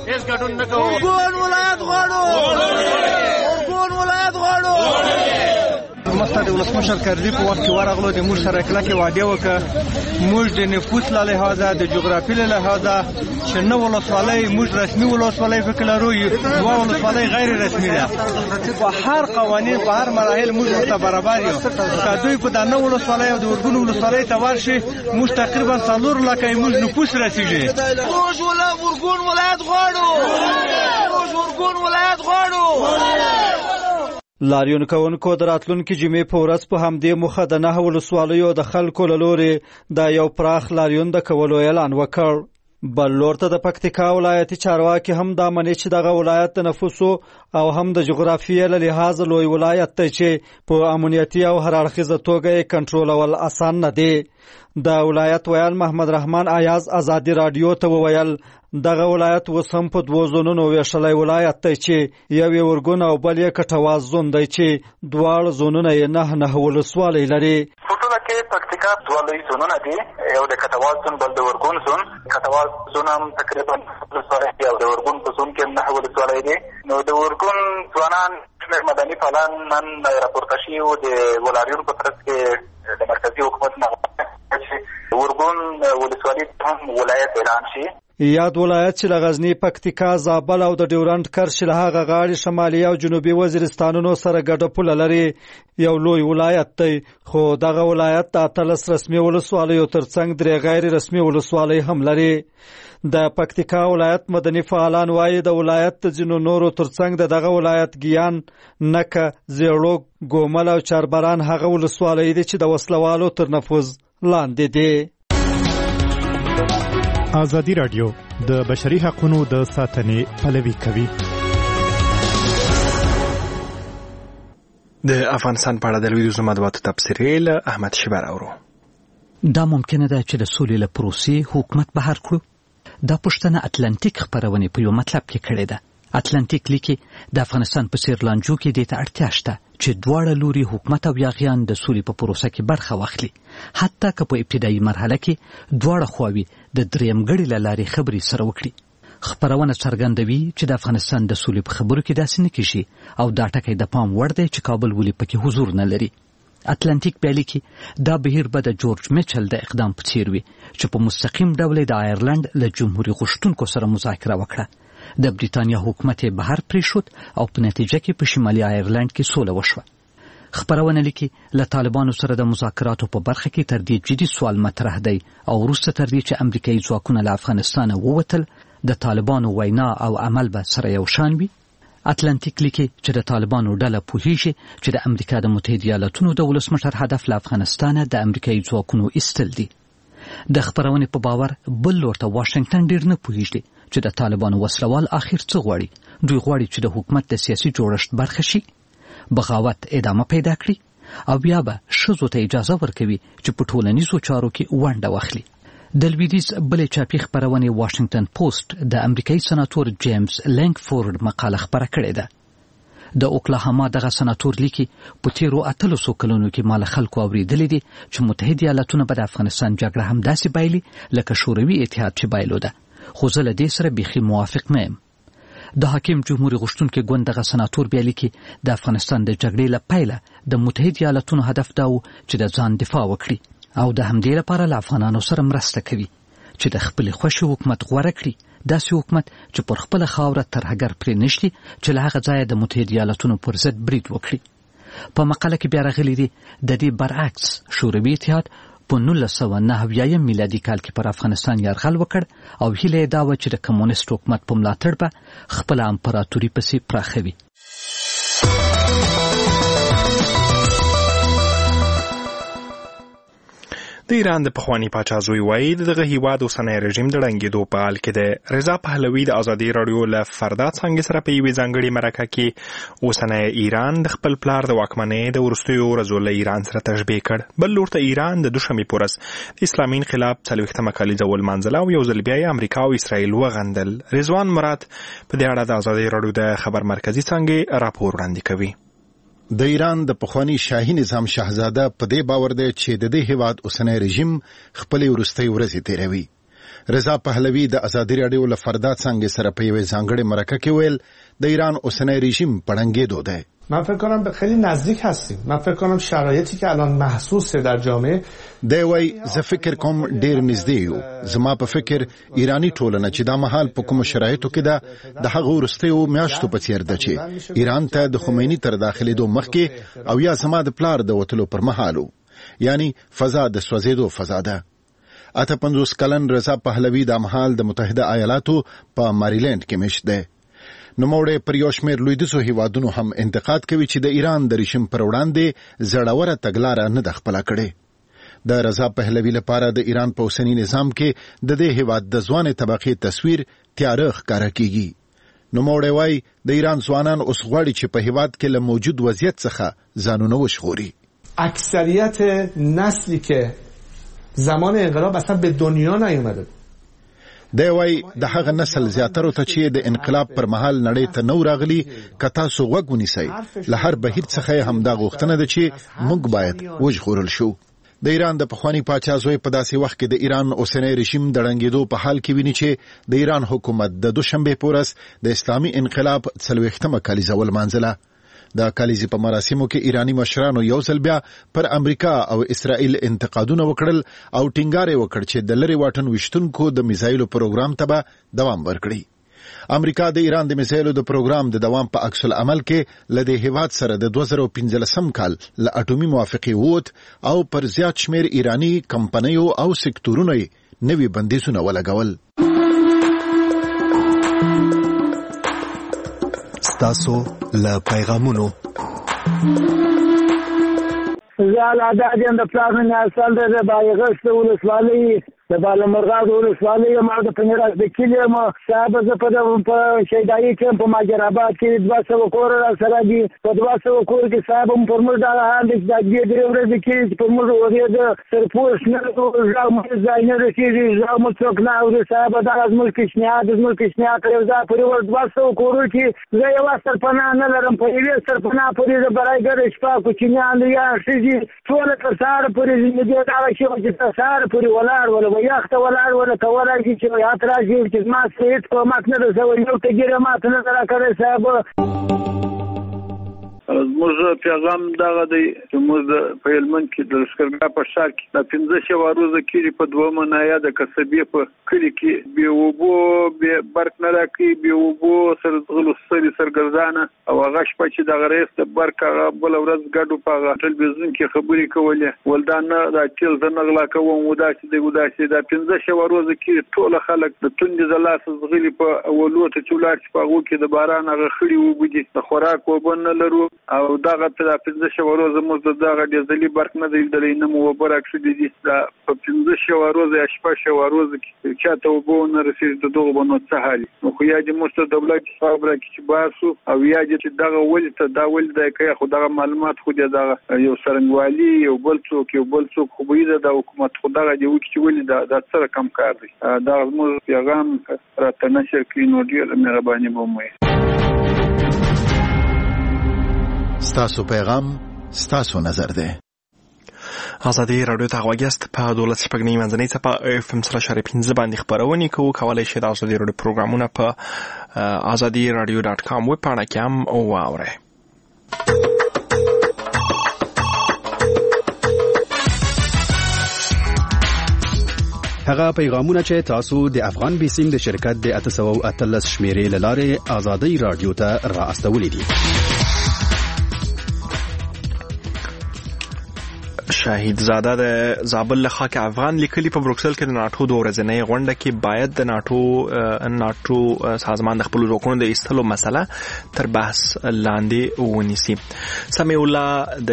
هیڅ ګډون نه کوو. ورګون ولایت غواړو، ورګون ولایت غواړو. مخته د ولسمشر کرزي په وخت کې ورغلو، د موږ سره کلکې وعده وکړه. موږ د نفوس له لحاظه، د جغرافي له لحاظه چې نه ولسوالۍ موږ رسمي ولسوالۍ فکر لرو، دوه ولسوالۍ غیر رسمي ده. په هر قوانین په هر مراحل موږ ورته برابر یو. که دوی په دا نه ولسوالۍ او د ورګون ولسوالۍ ته ورشي، موږ تقریبا څلور لکه موږ نفوس رسیږي. موږ ورګون ولایت غواړو، موږ ورګون ولایت غواړو. لاریون کوونکو د راتلونکي جمعې په ورځ په همدې موخه د نهه ولسوالیو د خلکو له لوري د یو پراخ لاریون د کولو اعلان وکړ. بل لور ته د پکتیکا ولایتي چارواکي هم دا مني چې دغه ولایت د نفوسو او هم د جغرافیې له لحاظه لوی ولایت دی چې په امنیتي او هر اړخیزه توګه یې کنټرولول اسان نه دی. د ولایت ویل محمد رحمان ایاز ازادي رادیو ته وویل دغه ولایت اوس هم په دوو زونونو ویشلی ولایت دی چې یو یې ورګون او بل یې کټواز زون دی چې دواړه زونونه یې نه نه ولسوالۍ لري. په ټوله کې پکتیکا دوه لوی زونونه دي، یو د کټواز زون بل د ورګون زون. کټواز زون هم تقریبا ولسوالۍ دی او د ورګون په زون کې نه ولسوالۍ دي. نو د ورګون ځوانان مدني فعالان نن راپورته شوي وو د ولاریون په ترڅ کې د مرکزي حکومت نه چې ورګون ولسوالۍ هم ولایت اعلان شي. یاد ولایت چې له غزني، پکتیکا، زابل او د ډیورنډ کرښ له هغه غاړې شمالي او جنوبي وزیرستانونو سره ګډه پوله لري، یو لوی ولایت دی. خو دغه ولایت د اتلس رسمي ولسوالیو ترڅنګ درې غیر رسمي ولسوالۍ هم لري. د پکتیکا ولایت مدني فعالان وایي د ولایت د ځینو نورو ترڅنګ د دغه ولایت ګیان، نکه، زیړوک، ګومل او چاربران هغه ولسوالۍ دي چې د وسلوالو تر نفوذ لاندې دي. ازادي رادیو د بشري حقوقو د ساتنې پلوي کوي. د افغانستان په اړه د لویدیځو مطبوعاتو تبصرې له احمد شیبر اورو. دا ممکنه ده چې د سولې له پروسې حکومت بهر کړو. دا پښتنه اتلانتیک خبرونه په یو مطلب کې کړې ده. اتلانتیک لیکي د افغانستان په سیر لانجو کې د ته اړتیا شته چې دواړه لوري حکومت او یاغیان د سولې په پروسه کې برخه واخلي، حتی که په ابتدایي مرحله کې دواړه خواوې د درېیمګړي له لارې خبرې سره وکړي. خبرونه څرګندوي چې د افغانستان د سولې په خبرو کې داسې نه کیږي او دا ټکی د پام وړ دی چې کابل ولې پکې حضور نه لري. اتلانتیک بیا لیکي دا بهیر به د جورج میچل د اقدام په څیر وي چې په مستقیم ډول د آیرلند له جمهوریت غوښتونکو سره مذاکره وکړه. د بریتانیا حکومت یې بهر پریښود او په نتیجه کې په شمالي آیرلند کې سوله وشوه. خبرونه لیکي له طالبانو سره د مذاکراتو په برخه کې تر دې جدي سوال مطرح دی او وروسته تر دې چې امریکایي ځواکونه له افغانستانه ووتل د طالبانو وینا او عمل به سره یو شان وي. اتلانتیک لیکي چې د طالبانو ډله پوهیږي چې د امریکا د متحده ایالاتونو د ولسمشر هدف له افغانستانه د امریکایي ځواکونو ایستل دي. د خبرونې په باور بل لور ته واشنگټن ډیر نه پوهیږي چې د طالبانو وسلوال اخر څه غواړي. دوی غواړي چې د حکومت د سیاسي جوړښت برخه شي، بغاوت ادامه پیدا کړي او بیا به ښځو ته اجازه ورکوي چې په ټولنیزو چارو کې ونډه واخلي. د لویدیځ بلې چاپي خبرونې واشنگټن پوسټ د امریکایي سناتور جیمز لینګفورد مقاله خپره کړې ده. د اوکلاهاما دغه سناتور لیکي په تیرو اتلسو کلونو کې مال خلکو اوریدلې دي چې متحده ایالاتونه به د افغانستان جګړه هم داسې بایلي لکه شوروي اتحاد چې بایلوده، خو زه له دې سره بیخي موافق نه یم. د حاکم جمهوریت غوښتونکي ګوند دغه سناتور بیا لیکي د افغانستان د جګړې له پیله د متحده ایالاتونو هدف دا و چې د ځان دفاع وکړي او د همدې لپاره له افغانانو سره مرسته کوي چې د خپل خوښي حکومت غوړه کړي، داسې حکومت چې پر خپل خاوره ترهګر پرې نشي چې له هغه ځایه د متحده ایالاتونو پر ضد برید وکړي. په مقاله کې بیا راغلي دي د دې برعکس شوروي اتحاد په نولس سوه نهه اویایم میلادي کال کې پر افغانستان یرغل وکړ او هیله یې دا وه چې د کمونیست حکومت په ملاتړ به خپله امپراتوري پسې پراخوي. د ایران د پخوانی پاچا زوی وایي دغه هیواد اوسنی رژیم د ړنګېدو په حال کې دی. رضا پهلوي د ازادي راډیو له فردا څانګې سره په یوې ځانګړې مرکه کې اوسنی ایران د خپل پلار د واکمنۍ د وروستیو ورځو له ایران سره تشبیه کړ. بل لور ته ایران د دوشنبې په ورځ د اسلامي انقلاب څلوېښتمه کلیزه ولمانځله او یو ځل بیا یې امریکا او اسرائیل وغندل. رضوان مراد په دې اړه د ازادي راډیو د خبر مرکزي څانګې راپور وړاندې کوي. د ایران د پخوانی شاهي نظام شاهزاده په دې باور دی چې د دې هیواد اوسنی رژیم خپل ورستۍ ورځې تیروي. رضا پهلوي د ازادي راډیو له فردا څنګه سره په یوه ځانګړې مرکه کې ویل د ایران اوسنی رژیم پړنګېدو دی. من فکر کنم به خیلی نزدیک هستیم. من فکر کنم شرایطی که الان محسوسه در جامعه دی وای زه فکر کوم ډیر نږدې یو. زما په فکر ایرانی ټولنه چې دا مهال په کوم شرایطو کې ده د هغه وروستیو میاشتو په څیر ده چې ایران ته د خمیني تر داخلېدو مخکې او یا زما د پلار د وتلو پر مهالو، یعنی فضا د سوځېدو فضا ده. اته پنځوس کلن رضا پهلوي د مهال د متحده ایالاتو په ماریلند کې مشت ده. نوموړی پر یو شمېر لویدیځو هیوادونو هم انتقاد کوي چې د ایران د رژیم پر وړاندې زړوره تګلاره نه ده خپله کړې. د رضا پهلوي لپاره د ایران په اوسني نظام کې د دې هیواد د ځوانې طبقې تصویر تیاره ښکاره کیږي. نوموړی وایي د ایران ځوانان اوس غواړي چې په هیواد کې له موجود وضعیت څخه ځانونه وژغوري. اکثریت نسلی که زمان انقلاب اصلا به دنیا نیومده. دی وای د هغه نسل زیاترو ته چې د انقلاب پر مهال نړۍ ته نو راغلي که تاسو غوږ ونیسئ له هر بهیر څخه همدا غوښتنه ده چې موږ باید وژغورل شو. د ایران د پخوانی پاچا زوی په داسې وخت کې د ایران اوسنی رژیم د ړنګېدو په حال کې ویني چې د ایران حکومت د دوشنبې په ورځ د اسلامي انقلاب څلوېښتمه کلیزه ولمانځله. د کلیزې په مراسمو کې ایرانی مشرانو یو ځل بیا پر امریکا او اسرائیل انتقادونه وکړل او ټینګار یې وکړ چې د لرې واټن ویشتونکو د میزایلو پروګرام ته به دوام ورکړي. امریکا د ایران د میزایلو د پروګرام د دوام په عکس العمل کې له دې هیواد سره د دوه زره پنځلسم کال له اټومي موافقې ووت او پر زیات شمیر ایرانی کمپنیو او سکتورونو یې نوي بندیزونه ولګول. ستاسو له پیغامونو زال عدادین د پلان نه اصل د بایغست ولسوالۍ د بالمرغاد ولسوالۍ ما د پنیراس د کلیم صاحب ز په په شیدای کې په ماجراباد کې دوه سوه کور سره دي په دوه سوه کور کې صاحب هم پر موږ دا حال د دې درې ورځې کې په موږ ورې د سرپوش نه راو موږ ځای نه رسیږي راو موږ څوک نه اوري صاحب دا از ملک شنیا د ملک شنیا کړو دا پر ور دوه سوه کور کې زه یو سرپنا نه لرم په یوه سرپنا پورې د برایګر شپه کوچنیان یا شي ټول تر سار پورې زندګي دا شي چې تر سار پورې ولاړ ولا یاخته ولاړ ولا کولای شي چې یاد راځي چې ما سېټ کومک نه رسوي یو ته ګیره ماته نه راکړی صاحب. زموږ پیغام دغه دی چې موږ په هلمند کې د لښکرګاه په ښار کې د پنځه سوه ورځې کېږي په دویمه ناحیه د قصبې په کلي کې بې اوبو بې برق نه راکوي بې اوبو سره ځغلو سترې سرګردانه او هغه شپه چې دغه رئیس د برق هغه بله ورځ ګډو په هغه ټلویزیون کې خبرې کولې ول دا نه دا تیل زه نه غلا کوم و داسې دی و داسې دا پنځه سوه ورځې کېږي ټوله خلک د تندې د لاسه ځغلي په اولو ته چې ولاړ شي په هغو کې د باران هغه خړې اوبه دي د خوراک اوبه نه لرو او دغه په پنځه سوه ورځې موږ دغه ډیزلي برق نه دی لیدلی نه مو اوبه راکړي دي دا په پنځه سوه ورځې یا شپږ سوه ورځې کې چاته اوبه ونه رسېږي د دغو به نو څه حال نو خو یا دې موږ ته دولت جواب راکړي چې باسو او یا دې چې دغه ولې ته دا ولې دی کوي خو دغه معلومات خو دې دغه یو څرنګوالي یو بل څوک یو بل څوک خو به یې د حکومت خو دغه دې وکړي چې ولې دا څه رقم کار دی دا زموږ پیغام راته نشر کړي نو ډېره مهرباني به مو ستاسو پیغام ستاسو نظر ده. ازادي رادیو ته غوږیاست په دولت شپږنی منځنۍ څپه اف ام سره شارې پنځه باندې خبرونه کوو. کولای شئ د ازادي رادیو پروګرامونه په ازادي رادیو ډاټ کام ویب پاڼه کې هم واورئ. هغه پیغامونه چې تاسو د افغان بیسیم د شرکت د اته سوه او اتلس شمیرې له لارې ازادي رادیو ته را استولې دي. شاهید زاده د زابل له خاک افغان لیکلي په بروکسل کې د ناټو د ورځنۍ غونډه کې باید د ناټو ناټو سازمان د خپل ځواکونو د ایستلو مسله تر بحث لاندې ونیسي. سمیع الله د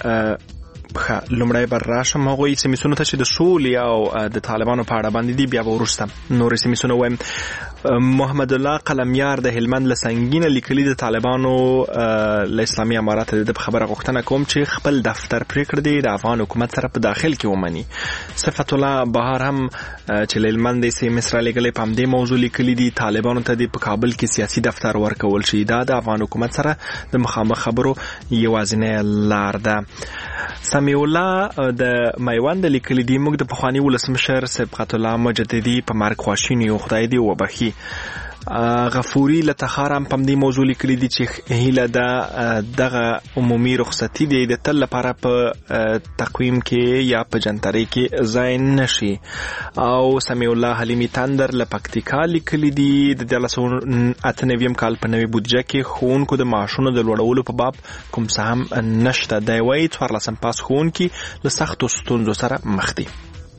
لومړی بر راشم هغوی سمیسونو ته چې د سولې او د طالبانو په اړه باندې دي بیا به وروسته نورې سمیسونه وایم. محمد الله قلمیار د هلمند له سنګینه لیکلي د طالبانو له اسلامي امارات د خبره غوښتنه کوم چې خپل دفتر پرېکړه دی د افغان حکومت سره په داخل کې ومني. صفت الله بهار هم چې له هلمند د سي مصر لګلې په همدې موضوع لیکلي دي طالبانو ته د په کابل کې سیاسي دفتر ورکول شي دا د افغان حکومت سره د مخامخ خبرو یوازینۍ لار ده. سمیع الله د میوند لیکلي دي موږ د پخواني ولسمشر صبغت الله مجددي په مرګ خواشینی یو، خدای دې وبخي. غفوري له تخارم په دې موضوع لیکلي دي چې هیله ده دغه عمومي رخصتي دی د تل لپاره په تقویم کې یا په جنتري کې ځای نشي. او سمیع الله حلیمي تندر له پکتیکا لیکلي دي د دلسو اتنویم کال په نوې بودجه کې ښوونکو د معاشونو د لوړولو په باب کوم څه هم نشته. دی وايي څوارلسم پاس ښوونکي له سختو ستونزو سره مخ دي.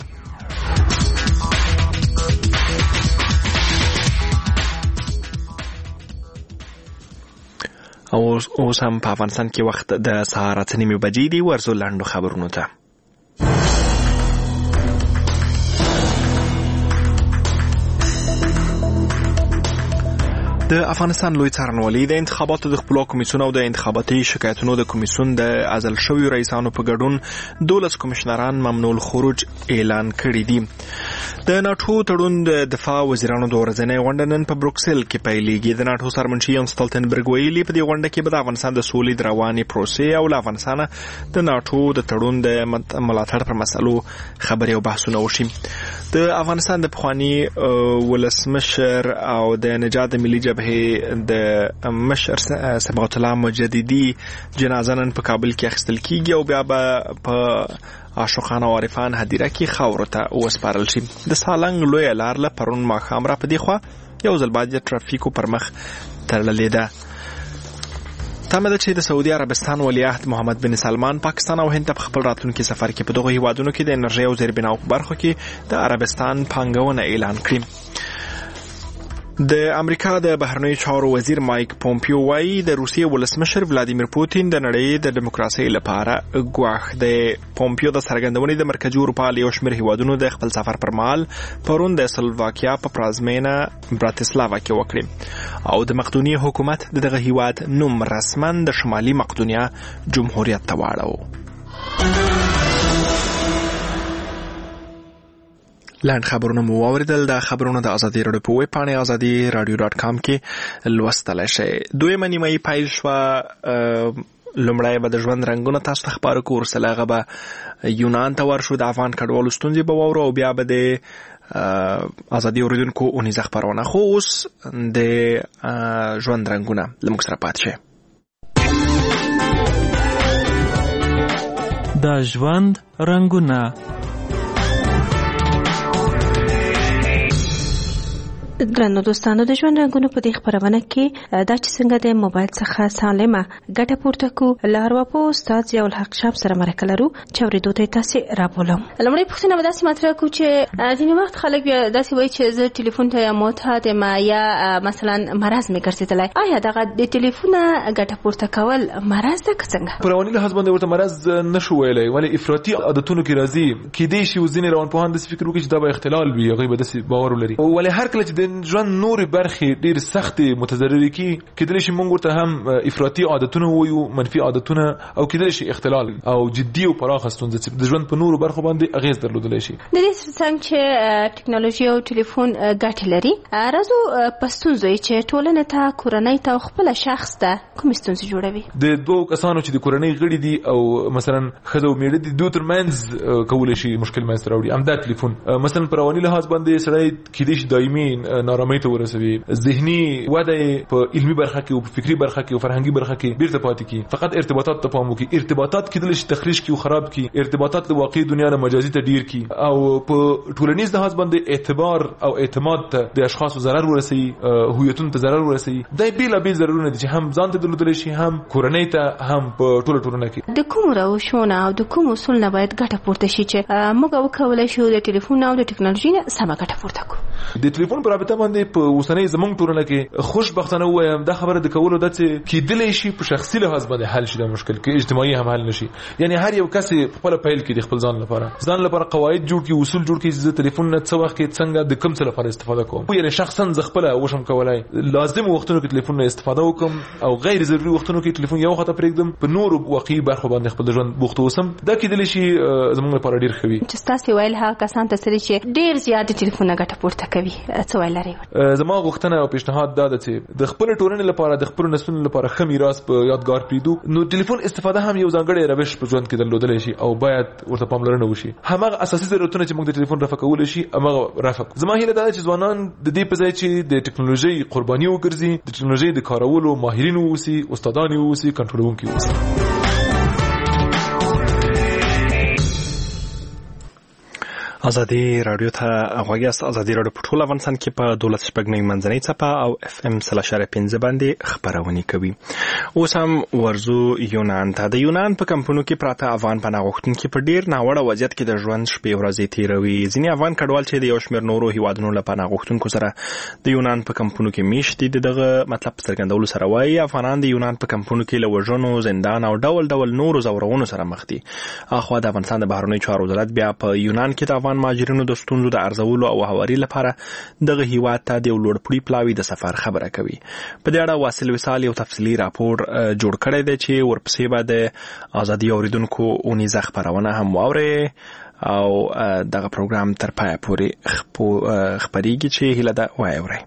او اوس هم په افغانستان کې وخت د سهار اته نیمې بجې دی. ورزو لاندو خبرونو ته. د افغانستان لوی څارنوالي د انتخاباتو د خپلواک کمیسیون او د انتخاباتي شکایتونو د کمیسیون د عزل شویو رئیسانو په ګډون دولس کمشنران ممنوع الخروج اعلان کړي دي. د ناټو تړون د دفاع وزیرانو د ورځنۍ غونډه نن په بروکسل کې پیلېږي. د ناټو سرمنشي یانس سټولټنبرګ ویلي په دې غونډه کې به د افغانستان د سولې د روانې پروسې او له افغانستانه د ناټو د تړون د ملاتړ پر مسلو خبرې او بحثونه وشي. د افغانستان د پخواني ولسمشر او د نجات ملي جبهې د مشر صبغت الله مجددي جنازه نن په کابل کې اخیستل کیږي او بیا به په عاشقان او عارفان هدیره کې خاورو ته وسپارل شي. د سالنګ لوی لار له پرون ماښام را په دی خوا یو ځل بعد ټرافیکو پر مخ تړلې ده. تمه ده چې د سعودي عربستان ولیعهد محمد بن سلمان پاکستان او هند په خپل راتلونکي سفر کې په دغه هیوادونو کې د انرژي او زیربناو په برخو کې د عربستان پانګونه اعلان کړي. د امریکا د بهرنیو چارو وزیر مایک پومپیو وايي د روسیې ولسمشر ولادیمیر پوتین د نړۍ د دیموکراسي لپاره ګواښ دی. پومپیو د څرګندونې د مرکزي اروپا له یو شمېر هیوادونو د خپل سفر پر مهال پرون د سلوواکیا په پلازمینه براتسلاوا کې وکړي او د مقدونیې حکومت دغه هیواد نوم رسما د شمالي مقدونیا جمهوریت ته واړو. لاند خبرونه مو واوریدل. د خبرونو د ازادي راډیو په ویب پاڼه ازادي راډیو ډاټ کام کې لوستلای شئ. دویمه نیمایي پیل شوه. لومړی به د ژوند رنګونه تاسو ته خبرو کوو، ورسره هغه به یونان ته ورشو، د افغان کډوالو ستونزې به واورو او بیا به د ازادي اوریدونکو اونیزه خبرونه. خو اوس د ژوند رنګونه له موږ سره پاتې شئ. د ژوند رنګونه. درنو دوستانو، د ژوند رنګونو په دې خبرونه کې دا چې څنګه د موبایل څخه سالمه ګټه پورته کو لارواپو استاد ضیاء الحق شاب سره مرکه لرو چې اورېدو ته تاسو رابولم. لومړی پوښتنه به داسې مطرح کو چې ځینې وخت خلک بیا داسې وایي چې زه ټلیفون ته یا معتاد یم یا مثلا مرض مې ګرځېدلی. آیا دغه د ټلیفونه ګټه پورته کول مرض ده که څنګه؟ په رواني لحاظ باندې ورته مرض نشو ویلی، ولې افراطي عادتونو کې راځي. کیدای شي ځینې روانپوهان داسې فکر وکړي چې دا به اختلال وي، هغوی به داسې باور ولري. ولې هر کله چې ژوند نور برخې ډیر سخت متضرري کی کېدلی شي موږ ورته هم افراطي عادتونه وایو، منفي عادتونه، او کېدلی شي اختلال او جدي او پراخه ستونزه چې د ژوند په نورو برخو باندې اغیز درلودلی شي. د دې څنګه چې ټکنالوژي او ټلیفون ګټې لري، راځو په ستونزو چې ټولنه ته، کورنۍ ته او خپل شخص ته کوم ستونزې جوړوي. د دوه کسانو چې د کورنۍ غړي دي او مثلا ښځه او میړه دي، دوی ترمنځ کولی شي مشکل منځته راوړي. همدا ټلیفون مثلا په رواني لحاظ باندې سړی کېدای شي دایمي نارامۍ ته ورسوي، ذهني وده په علمي برخه کې او په فکری برخه کې او فرهنګي برخه کې بیرته پاتې کی. فقط ارتباطات ته پام وکړي. ارتباطات کېدل شي تخریش کی او خراب کی. ارتباطات له واقعي دنیا نه مجازي ته ډیر کی او په ټولنیز لحاظ باندې اعتبار او اعتماد ته د اشخاصو ضرر ورسوي، هویتونو ته ضرر ورسوي. دا بیل بیل ضررونه دي چې هم ځان ته درلودل شي، هم کورنۍ ته، هم په ټوله ټولنه کې. د کوم روشونه او د کوم اصول نه باید ګټه پورته شي چې موږ وکولای شو د ټلیفون او د ټکنالوژي نه سمه ګټه پورته کړو؟ د ټلیفون په رابطه باندې په اوسنۍ زمونږ ټولنه کې خوشبختانه وایم دا خبره د کولو د چې کېدلی شي په شخصي لحاظ باندې حل شي، د مشکل کې اجتماعي هم حل نشي. یعنی هر یو کس په خپل پیل کې د خپل ځان لپاره ځان لپاره قواعد جوړ کړي، اصول جوړ کړي چې ټلیفون نه څه وخت کې څنګه د کوم څه لپاره استفاده کوم. یعنی شخصا ز خپل وشم کولای لازم وختونو کې ټلیفون نه استفاده وکم او غیر ضروري وختونو کې ټلیفون یو خطه پرېږدم، په نورو واقعي برخو باندې خپل ژوند بوخت اوسم. دا کېدلی شي زموږ لپاره ډیر ښه وي. چې تاسو ویل هغه کسان ته چې ډیر زیات ټلیفون نه ګټه پورته کوي، څه ویل لري. زما غوښتنه او پیشنهاد دا ده چې د خپل ټولنې لپاره د خپل نسلونو لپاره ښه میراث په یادګار پریږدو. نو ټلیفون استفاده هم یو ځانګړی روش په ژوند کې درلودلی شي او باید ورته پاملرنه وشي. همغه اساسي ضرورتونه چې موږ د ټلیفون رفع کولی شي همغه رفع. زما هیله دا ده چې ځوانان د دې په ځای چې د ټکنالوژي قرباني وګرځي د ټکنالوژي د کارولو ماهرین ووسي، استادان ووسي، کنټرولونکي ووسي. ازادي رادیو ته غوږی است. ازادي رادیو په ټول افغانستان کې په دولت شپږ منځنۍ څپه او اف ام سل اشاره پنځه باندې خبرونه کوي. اوس هم ورزو یونان ته. د یونان په کمپونو کې پراته افغان پناه غوښتونکي په ډیر ناوړه وضعیت کې د ژوند شپې ورځې تیروي. ځینې افغان کډوال چې د یو شمېر نورو هیوادونو له پناه غوښتونکو سره د یونان په کمپونو کې میشت دي دغه مطلب څرګندولو سره وایي افغانان د یونان په کمپونو کې له وژنو، زندان او ډول ډول نورو ځورونو سره مخ دي. اخوا د افغانستان د بهرنیو چارو وزارت بیا په یونان کې د افغان مهاجرینو د ستونزو د ارزولو او هواري لپاره دغه هیواد ته د لوړپوړي پلاوي د سفر خبره کوي. په دې اړه واصل وصال یو تفصیلي راپور جوړ کړی دی چې ورپسې به د ازادي اوریدونکو اونیزه خبرونه هم واوري او دغه پروګرام تر پایه پورې خبرېږي چې هیله ده واوري.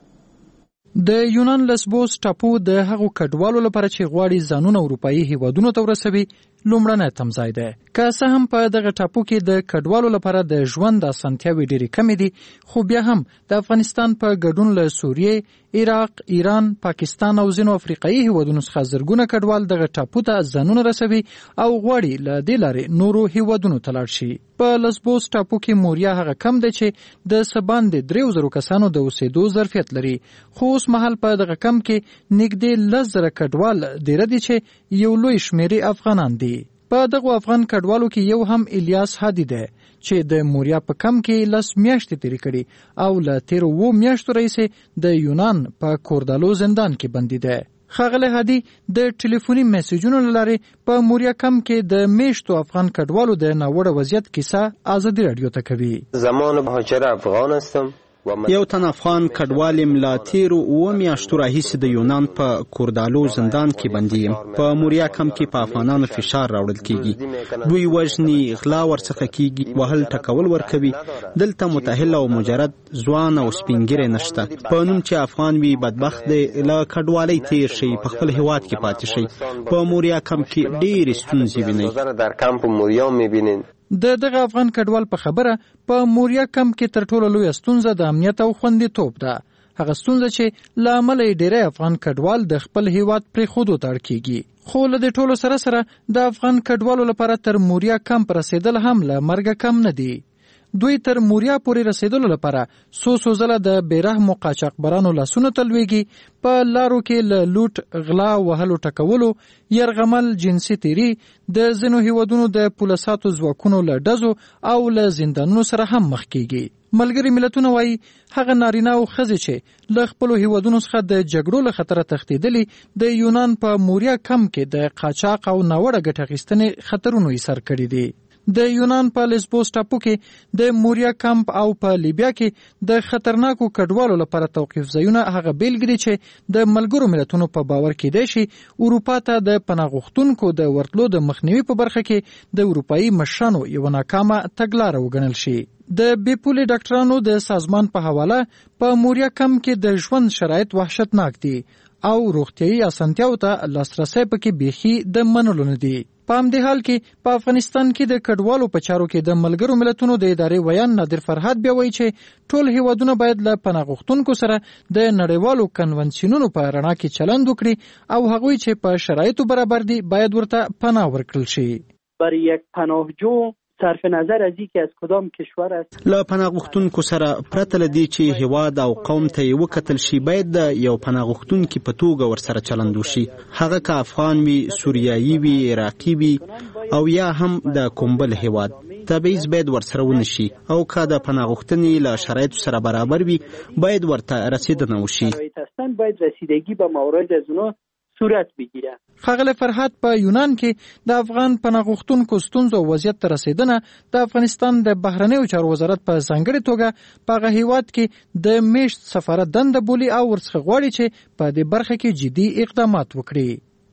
د یونان لسبوس ټاپو د هغو کډوالو لپاره چې غواړي ځانونه اروپایي هیوادونو ته ورسوي لومړنی تمځای دی. که څه هم په دغه ټاپو کې د کډوالو لپاره د ژوند اسانتیاوې ډېرې کمې دي، خو بیا هم د افغانستان په ګډون له سوریې، عراق، ایران، پاکستان او ځینو افریقایي هیوادونو څخه زرګونه کډوال دغه ټاپو ته ځانونه رسوي او غواړي له دې لارې نورو هیوادونو ته لاړ شي. په لسبوس ټاپو کې موریا هغه کم دی چې د څه باندې دریو زرو کسانو د اوسېدو ظرفیت لري، خو اوس مهال په دغه کم کې نږدې لس زره کډوال دیره دي چې یو لوی شمېرې افغانان دي. په دغه افغان کډوالو کې یو هم الیاس هادي دی چې د موریا په کم کې لس میاشتې تیرې کړي او له تیرو اوو میاشتو راهیسې د یونان په کوردالو زندان کې بندي دی. ښاغلی هادي د ټلیفوني میسیجونو له لارې په موریا کم کې د میشتو افغان کډوالو د ناوړه وضعیت کیسه ازادي راډیو ته کوي. زمان مهاجر افغان هستم. یو تن افغان کډوال یم له تیرو اوه میاشتو راهیسې د یونان په کوردالو زندان کې بندي یم. په موریا کم کې په افغانانو فشار راوړل کیږي، دوی وژني، غلا ورڅخه کیږي، وهل ټکول ورکوي. دلته متأهل او مجرد ځوان او سپینګیری نشته. په نوم چې افغان وي بدبخت دی له کډوالۍ تیر شي، په خپل هیواد کې پاتې شي. په موریا کم کې ډېرې ستونزې وینئ. در کمپ موریا میبینین. د دغه افغان کډوال په خبره په موریا کم کې تر ټولو لویه ستونزه د امنیت او خوندیتوب ده. هغه ستونزه چې له امله یې ډېری افغان کډوال د خپل هیواد پرېښودو ته اړ کېږي. خو له دې ټولو سره سره د افغان کډوالو لپاره تر موریا کمپ رسېدل هم له مرګه کم نه دي. دوی تر موریا پورې رسیدلو لپاره څو څو ځله د بېرحمو قاچاقبرانو لاسونو ته لویږي. په لارو کې له لوټ، غلا، وهلو ټکولو، یرغمل، جنسي تیري، د ځینو هیوادونو د پولیساتو ځواکونو له ډزو او له زندانونو سره هم مخ کیږي. ملګري ملتونه وایي هغه نارینه او ښځې چې له خپلو هیوادونو څخه د جګړو له خطره تښتېدلي د یونان په موریا کم کې د قاچاق او ناوړه ګټه اخیستنې خطرونو یې سر کړي دي. د یونان په لسبوس ټاپو کې د موریا کمپ او په لیبیا کې د خطرناکو کډوالو لپاره توقیف ځایونه هغه بیلګې دي چې د ملګرو ملتونو په باور کېدای شي اروپا ته د پناه غوښتونکو د ورتلو د مخنیوي په برخه کې د اروپایي مشرانو یوه ناکامه تګلاره وګڼل شي. د بیپولي ډاکټرانو د سازمان په حواله په موریا کم کې د ژوند شرایط وحشتناک دي او روغتیايي اسانتیاو ته لاسرسی پکې بیخي د منلو نه دي. په همدې حال کې په افغانستان کې د کډوالو په چارو کې د ملګرو ملتونو د ادارې ویان نادر فرهاد بیا وایي چې ټول هیوادونه باید له پناه غوښتونکو سره د نړیوالو کنونسیونونو په رڼا کې چلند وکړي او هغوی چې په شرایطو برابر دي باید ورته پناه ورکړل شي. برای یک پناهجو صرف نظر از اینکه از کدام کشور است له پناه غوښتونکو سره پرته له دې چې هیواد او قوم ته یې وکتل شي باید د یو پناه غوښتونکي په توګه ورسره چلند وشي، هغه که افغان وي، سوریایي وي، عراقي وي او یا هم د کوم بل هیواد. تبعیض باید ورسره ونه شي او که د پناه غوښتنې له شرایطو سره برابر وي باید ورته رسیدنه وشي. باید رسیدگی به موارد از اونها صورت بگیره. ښاغلی فرهاد په یونان کې د افغان پناه غوښتونکو ستونزو او وضعیت ته رسیدنه د افغانستان د بهرنیو چارو وزارت په ځانګړې توګه په هغه هیواد کې د میشت سفارت دنده بولي او ورڅخه غواړي چې په دې برخه کې جدي اقدامات وکړي.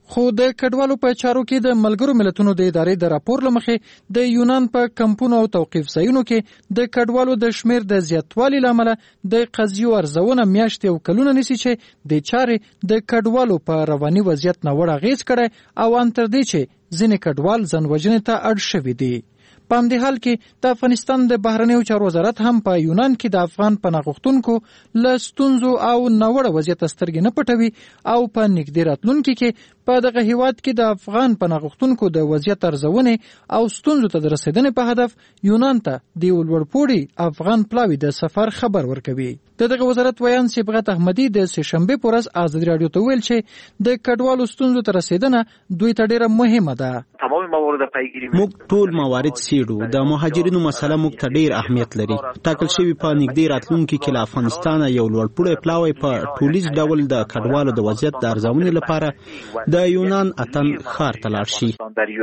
خو د کډوالو په چارو کې د ملګرو ملتونو د ادارې د راپور لمخې د یونان په کمپونو او توقیف ځایونو کې د کډوالو د شمیر د زیاتوالي لامل د قضیو ارزونه میاشتې او کلونه نیسي چې د چارې د کډوالو په رواني وضعیت نه وړ اغېز کړي او ان تر دې چې ځینې کډوال ځان وژنې ته اړ شوي دي. په همدې حال کې د افغانستان د بهرنیو چارو وزارت هم په یونان کې د افغان پناه غوښتونکو له ستونزو او ناوړه وضعیت سترګې نه پټوي او په نږدې راتلونکي کې په دغه هیواد کې د افغان پناه غوښتونکو د وضعیت ارزونې او ستونزو ته د رسیدنې په هدف یونان ته د یو لوړپوړي افغان پلاوي د سفر خبر ورکوي. د دغه وزارت ویان صبغت احمدي د سهشنبه په ورځ ازادي راډیو ته ویل چې د کډوالو ستونزو ته رسیدنه دوی ته ډیره مهمه ده. موږ ټول موارد څېړو. د مهاجرینو مسله موږ ته ډیر اهمیت لري. ټاکل شوی په نږدې راتلونکي کې له افغانستان یو لوړپوړی پلاوی په ټولیز ډول د کډوالو د وضعیت د ارزونې لپاره د یونان اتن ښار ته لاړ شي.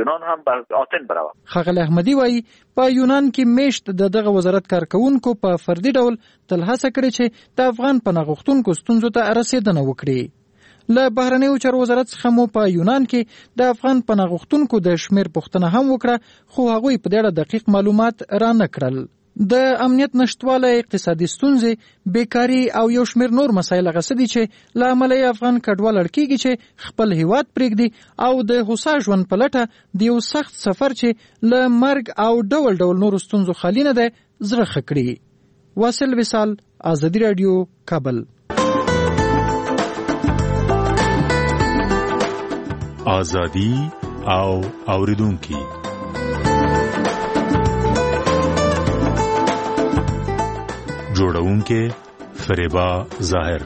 ښاغلی احمدي وایي په یونان کې میشت د دغه وزارت کارکونکو په فردي ډول تل هڅه کړې چې د افغان پناه غوښتونکو ستونزو ته رسیدنه وکړي. له بهرنیو چارو وزارت څخه مو په یونان کې د افغان پناه غوښتونکو د شمیر پوښتنه هم وکړه خو هغوی په دې اړه دقیق معلومات را نه کړل. د امنیت نشټوالی، اقتصادي ستونزې، بیکاري او یو شمیر نور مسایل هغه څه دي چې له امله یې افغان کډوال اړ کېږي چې خپل هیواد پرېږدي او د هوسا ژوند په لټه د یو سخت سفر چې له مرګ او ډول ډول نورو ستونزو خالي نه دی زړه ښه کړي. واصل وصال، ازادي راډیو، کابل. ازادي او اوریدونکي جوړونکي فریبا ظاهر.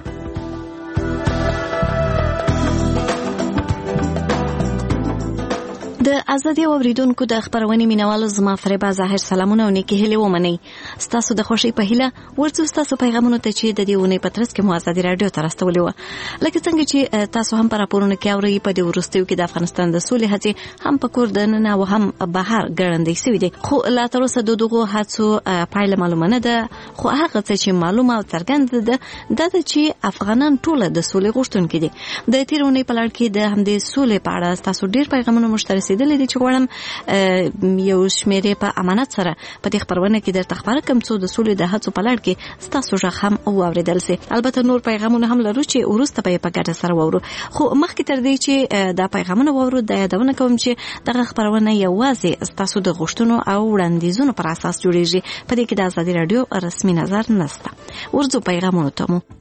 د ازادي اوریدونکو د خبرونې مینوالو زما فریبا ظاهر سلامونه او نیکی هیله ومني. ستاسو د خوشي په هیله ورڅو ستاسو پیغامونو ته چې د دې ونې پترس کې مو ازادي رادیو ته راستولې و. لکه څنګه چې تاسو هم پر راپورونه کې اوري په دې ورستیو کې د افغانستان د سولې هڅې هم په کور د نن او هم بهر ګړندې شوې دي خو لا تر اوسه د دغو هڅو پایله معلومه نه ده. خو هغه څه چې معلومه او څرګنده ده دا چې افغانان ټول د سولې غوښتونکي دي. د تیرونې په لړ کې د همدې سولې په اړه تاسو ډیر پیغامونه مشترک دي چې غواړم یو شمیرې په امانت سره په دې خبرونه کې درته خبره کوم څو د سولې د هڅو په لړ کې ستاسو ژغ هم واورېدل سي. البته نور پیغامونه هم لرو چې وروسته به په ګډه سره واورو خو مخکې تر دې چې دا پیغامونه واورو د یادونه کوم چې دغه خبرونه یوازې ستاسو د غوښتنو او وړاندیزونو پر اساس جوړیږي. په دې کې د ازادي رادیو رسمي نظر نشته. ورځو پیغامونو ته مو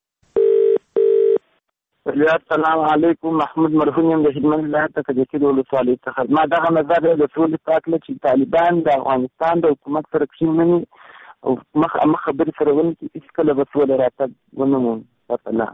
السلام علیکم. محمود مرهون یم د خدمت ولایت څخه د کډوالو ولسوالۍ څخه. ما دغه نظر د سولې په اړه چې طالبان د افغانستان د حکومت سره کښېنوي او مخ مخ خبرې سره ونه کړي هېڅکله به سوله راتګ ونه مومي.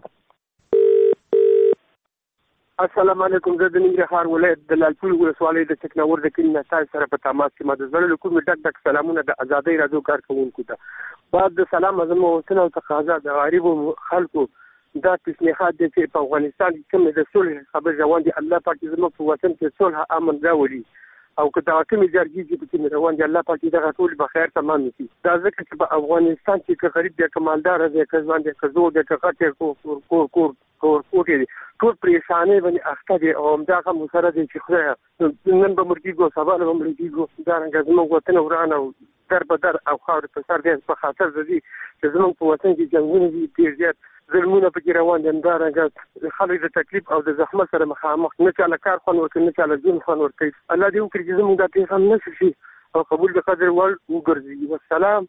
السلام علیکم. زه د ننګرهار ولایت د لالپور ولسوالۍ د چکناور د کلي نه تاسو سره په تماس کې ما د زړه له کومې ډک ډک سلامونه د ازادۍ راډیو کارکوونکو ته. بعد د سلام زما غوښتنه او تقاضا د غریبو خلکو دا پیشنهاد دی چې په افغانستان کې کومې د صلح خبرې روان دي الله پاک زموږ په وطن کې صلح امن راولي او که دا کومې جرګې چې پکې روان دي الله پاک دغه ټول به خیر تمام کړي. دا ځکه چې په افغانستان کې که غریب دی که مالدار دی که ځوان دی که زوړ دی که غټ دی کور کور کور کور کوټې دي ټول پریشانۍ باندې اخته دي او همدغه مو سره دی چې خدایه نن به مړ کېږو سبا به مړ کېږو. دارنګه زموږ وطن وران او در په در او خاورې په سر دی په خاطر د دې چې زموږ په وطن کې جنګونه دي ډېر زیات ظلمونه پکې روان دي. همدارنګه خلک د تکلیف او د زحمت سره مخامخ نه چاله کار خوند ورکوي نه چاله ژوند خوند ورکوي. الله دې وکړي چې زموږ دا پیغام نشر شي او قبول د قدر وړ وګرځي. والسلام.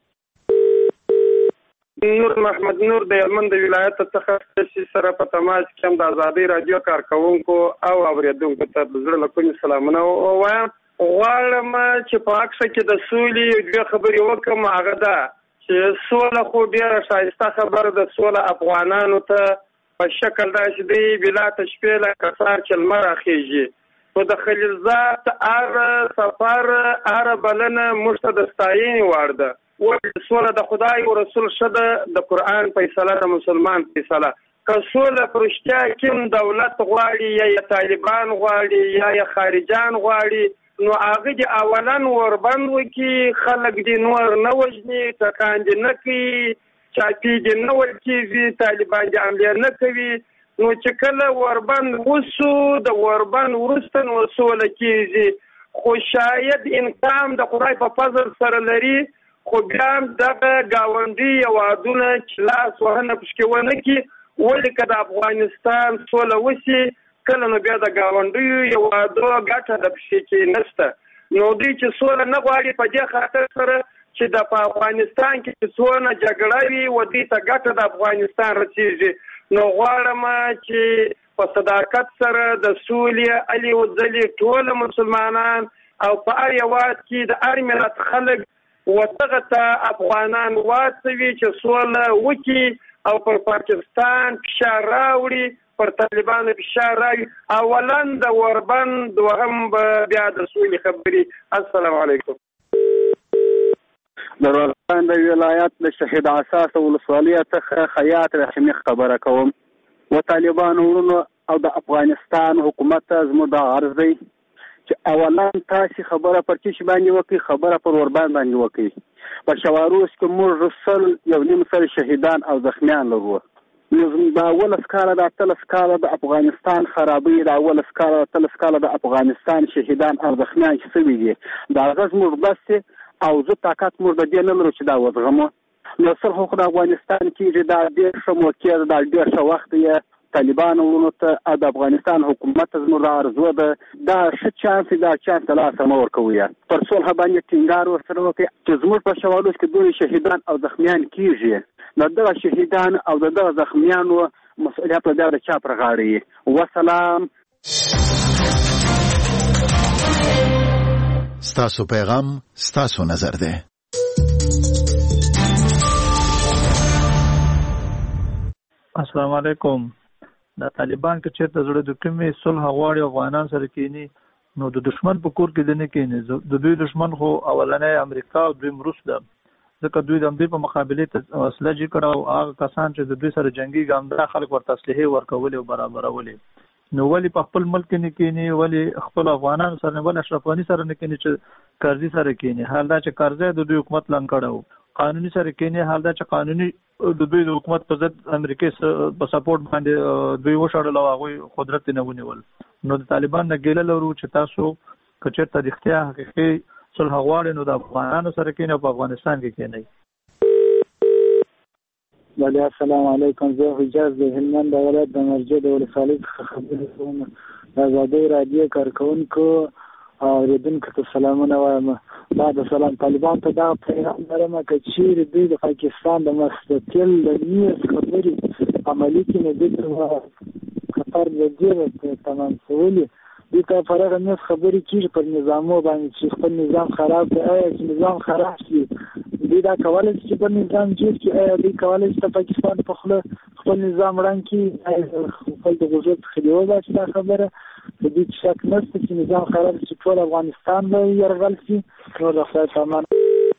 نور محمد نور د یمن د ولایت څخه سره په تماس کې هم د ازادۍ راډیو کارکوونکو او اوریدونکو ته د زړه له کومې سلامونه وایم. غواړم چې په عکس کې د سولې دوه خبرې وکړم. هغه ده چې سوله خو ډیره ښایسته خبره ده. سوله افغانانو ته په شکل داسې دی بلا تشبیه لکه سهار چې لمر راخیږي. خو د خلیلزاد هر سفر هر بلنه موږ ته د ستاینې وړ ده. سوله د خدای او رسول شه ده د قرآن فیصله د مسلمان فیصله. که سوله په رښتیا کوم دولت غواړي یا یې طالبان غواړي یا یې خارجان غواړي نو هغه دې اولا وربند وکړي خلک دې نور نه وژني ټکان دې نه کوي چاپي دې نه ورکېږي طالبان دې حملې نه کوي نو چې کله وربند وسو د وربند وروسته نو سوله کېږي خو شاید انقام د خدای په فضل سره لري خو بیا هم دغه ګاونډي هېوادونه چې لاس وهنه پشکې ونه کړي ولې که د افغانستان سوله وشي کله نو بیا د ګاونډیو هېوادو ګټه د پشې کې نشته نو دوی چې سوله نه غواړي په دې خاطر سره چې د په افغانستان کې چې څونه جګړه وي و دې ته ګټه د افغانستان رسېږي نو غواړم چې په صداقت سره د سولې علي وځلي ټول مسلمانان او په هر هېواد کې د هر ملت خلک ودغه ته افغانان واڅوي چې سوله وکړي او پر پاکستان فشار راوړي پر طالبانو فشار راوړي اولا د وربند دوهم به بیا د سولې خبرې السلام علیکم د وربند ولایت د شهید اساس ولسوالۍ څخه خیاط رحیمي خبره کوم و طالبانو ورونو او د افغانستان حکومت زموږ د عرض دی چې اولا تاسې خبره پر چې باندې وکړي خبره پر وربند باندې وکړي په شواروس کې موږ رسل یو نیم سل شهیدان او زخمیان لرو نو د اولس کاله د اتلس کاله د افغانستان خرابۍ د اولس کاله د اتلس کاله د افغانستان شهیدان او زخمیان چې سوي دي د هغه زموږ بس او زه طاقت موږ د دې نه لرو چې دا وزغمو نو صلح خو د افغانستان کېږي دا ډېر ښه موقع ده دا ډېر ښه وخت دی طالبانو ورونو ته او د افغانستان حکومت ته زموږ ارزو ده دا ښه چانس دا چانس ته لاسه مه ورکوئ پر صلح باندې ټینګار ورسره وکړئ چې زموږ په شوالوس کې دوی شهیدان او زخمیان کېږي د دغه شهیدان او د دغه زخمیانو مسؤلیت به بیا د چا پر غاړه وي وسلام ستاسو پیغام ستاسو نظر دی السلام علیکم د طالبان کې چیرته زړه د کومې صلح غواړي افغانان سره کینی نو د دشمن په کور کې نه کینی د دوی دشمن خو اولنې امریکا او دوی روس ده ځکه دوی د امریکا په مقابله ته اصله جي کړه او هغه کسان چې د دوی سره جنگي ګامدار خلک ورته اصلي ورکول او برابرولې نو ولی په خپل ملک نه کینی ولی خپل افغانان سره نه ول اشرف غني سره نه کینی چې قرضي سره کینی حال دا چې قرضه د دوی حکومت لنګ کړو قانوني سره کینی حال دا چې قانوني د دوی د حکومت په ضد امریکا په سپورټ باندې دوی وشړل او هغه قدرت نه ونیول نو د طالبان نه ګیله لرو چې تاسو کچرته د اختیار حقيقي صلح غواړي نو د افغانانو سره کینی او په افغانستان کې کینی بله السلام علیکم زه حجاز د هلمند ولایت د مرجع د ولسوالۍ څخه خبرې کوم د ازادۍ راډیو کارکونکو او اوریدونکو ته سلامونه وایم بعد سلام طالبان ته دا پیغام لرم چې چیرې دوی د پاکستان د مستقل د نیت خبرې عملي کړي د خطر د دې تمام سولي دوی ته فرغ نیت خبرې کیږي پر نظامو باندې چې خپل نظام خراب دی چې نظام خراب شي دوی دا کولای شي چې په نظام جوړ کړي دوی کولای شي چې پاکستان په خپل خپل نظام وړاندې کړي خپل د غوښتنې خلیو دا چې خبره د دې شک نشته چې نظام خراب شي ټول افغانستان به یرغل شي نو د خدای په امان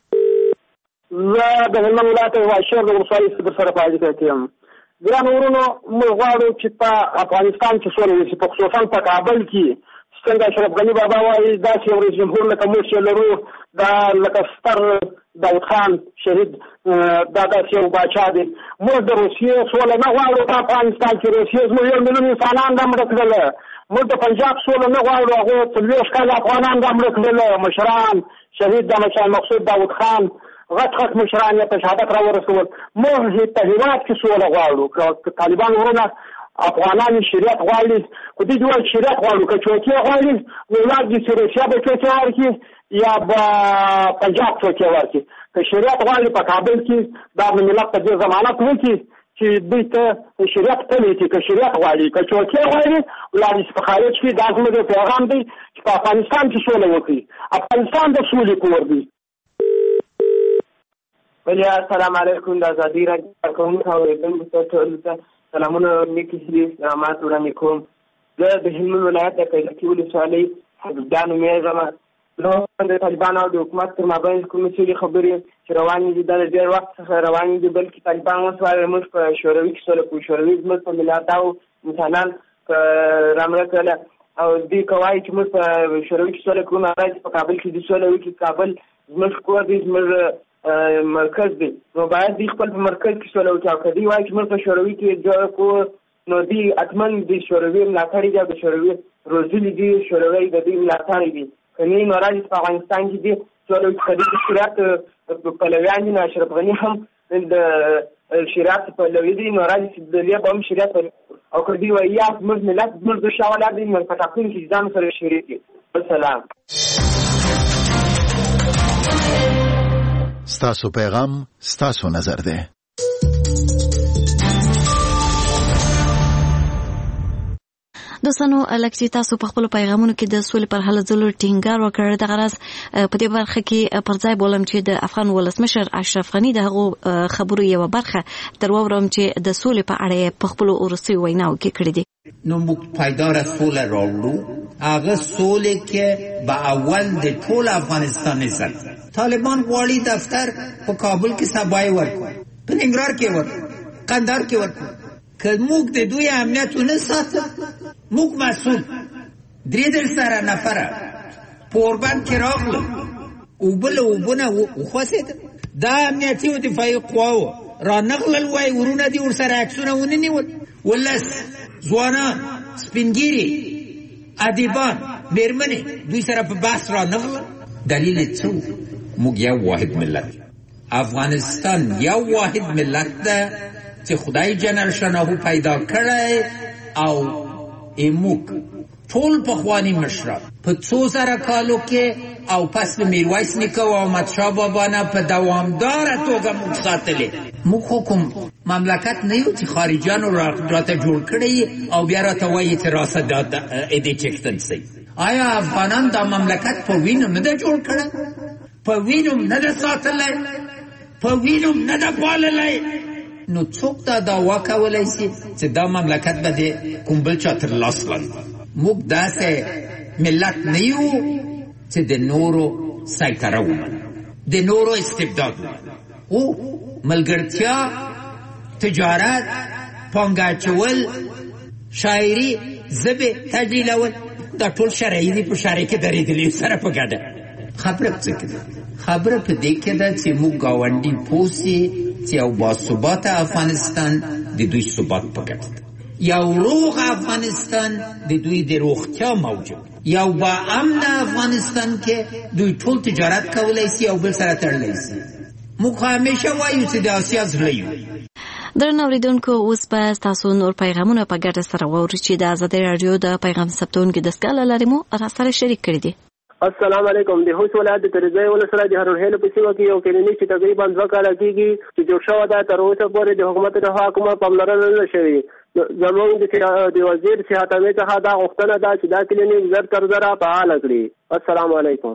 زه د هلمند ولایت واشر د ولسوالۍ صدر سره فعالیت کوم ګران ورونو موږ غواړو چې په افغانستان کې سوله وشي په خصوصا په کابل کې څنګه اشرف غني بابا وایي داسې یو رئیس جمهور لکه موږ چې لرو دا لکه ستر داود خان شهید دا داسې یو باچا دی موږ د روسیې سوله نه غواړو په افغانستان کې روسیې زموږ یو میلیون انسانان دا مړه کړله موږ د پنجاب سوله نه غواړو هغوی څلوېښت کاله افغانان دا مړه کړله مشران شهید د مشال مقصود داود خان غټ غټ مشران یې په شهادت راورسول موږ په هېواد کې سوله غواړو طالبان ورونه افغانان شریعت غواړي خو دوی وایي شریعت غواړو که چوکۍ غواړي نو ولاړ دي چې روسیه به چوکۍ ورکړي یا به پنجاب چوکۍ ورکړي که شریعت غواړي په کابل کې دا د ملت ته دې ضمانت وکړي چې دوی ته شریعت پلی کړي که شریعت غواړي که چوکۍ غواړي ولاړ دي په خارج کې دا زموږ پیغام دی چې په افغانستان کې سوله وکړي افغانستان د سولې کور دی بله السلام علیکم د ازادۍ راډیو کارکونکو او اوریدونکو ته ټولو ته سلامونه نیکې هیلې سلامات وړاندې کوم زه د هلمند ولایت د کیلکي ولسوالۍ حبیبجان نومېږم نو د طالبانو او د حکومت تر مابین کومې څېرې خبرې چې روانې دي دا د ډېر وخت څخه روانې دي بلکې طالبان اوس وایي موږ په شوروي کې سوله کوو شوروي زموږ په میلیارداو انسانان رامړه کړله او دوی که وایي چې موږ په شوروي کې سوله کوو نو راځي په کابل کې دې سوله وکړي کابل زموږ کور دی زموږ مرکز دی نو باید دوی خپل په مرکز کې سوله وکړي او که دوی وایي چې موږ په شوروي کې جوړ کړو نو دوی حتما د شوروي ملاتړي دي او د شوروي روزلي دي، شوروي د دوی ملاتړي دي. که نه نو راځي په افغانستان کې دي شوروي څخه د شریعت پلویان دي. نو اشرف غني هم د شریعت پلوی دي، نو راځي د لیب هم شریعت او که دوی وایي یا زموږ ملت زموږ د شا ولاد دي، نو په ټاکنو کې ځان سره شریک دي. السلام. ستاسو پیغام ستاسو نظر ده. دوستانو لکه تاسو په خپل پیغامونو کې د سولې پر حل ځلو ټینګار وکړ. د غرض په دې برخه کې پر ځای بولم چې د افغان ولسمشر اشرف غني د هغو خبرو یو برخه در وورم چې د سولې په اړه په خپل ورسي ویناو کې کړی دي. نو موږ پایدار سوله راوړو، هغه سوله کې به اول د ټول افغانستان عزت. طالبان غواړي دفتر په کابل کې سبای ورکړي، په ننګرهار کې ورکړي، قندهار کې ورکړي. که موږ د دوی امنیت ونه ساتو، موږ مسئول درې در سره نفره پوربند کې راغلو اوبه له اوبونه وخوځېده، دا امنیتي و دفاعي قواو را نغلل، وای ورونه دي ورسره عکسونه ونه نیول. ولس ځوانان سپینګیري ادیبان میرمنې دوی سره په بحث را نغلل. دلیل څه؟ موږ یو واحد ملت، افغانستان یو واحد ملت ده چې خدای جنرال شناهو پیدا کړی او ایموک ټول پخوانی مشران په څو زره کالو کې او پس د میرویس نیکه او احمد شاه بابا نه په دوامداره توګه موږ ساتلې. موږ حکم مملکت نه یو چې خارجیانو راته جوړ کړی او بیا راته وایي چې راسه دا ایدې چکتن سي. آیا افغانان دا مملکت په وینو نه ده جوړ کړی؟ په وینو نه ده ساتلی؟ په وینو نه ده پاللی؟ نو څوک دا دعوا کولی شي چې دا مملکت به د کوم بل چا تر لاس لاندې؟ موږ داسې ملت نه یو چې د نورو سیطره ومنو، د نورو استبداد ومنو. او ملګرتیا، تجارت، پانګه اچول، شاعري، ژبې تجلیلول، دا ټول شرعي دي، په شرع کې درېدلي سره په ګډه. خبره په څه کې ده؟ خبره په دې کې ده چې موږ ګاونډي پوه سي چې یو باثباته افغانستان د دوی ثبات په ګټه ده، یو روغ افغانستان د دوی د روغتیا موجود، یو با امن افغانستان کې دوی ټول تجارت کولی شي او بل سره تړلی شي. موږ همیشه وایو چې د اسیا زړه یو. درنو اوریدونکو، اوس به تاسو نور پیغامونه په ګډه سره واورئ چې د ازادۍ راډیو د پیغام ثبتونکو دستګاه له لارې مو راسره شریک کړي دي. السلام علیکم. د خوست ولایت د تریزای ولسوالۍ د هرورهیلو په سیمه کې یو کلینیک چې تقریبا دوه کاله کېږي چې جوړ شوی ده، تر اوسه پورې د حکومت لخوا کومه پاملرنه نه شوې. زموږ د وزیر صحت امې څخه دا غوښتنه ده چې دا کلینیک زر تر زره فعاله کړي. السلام علیکم.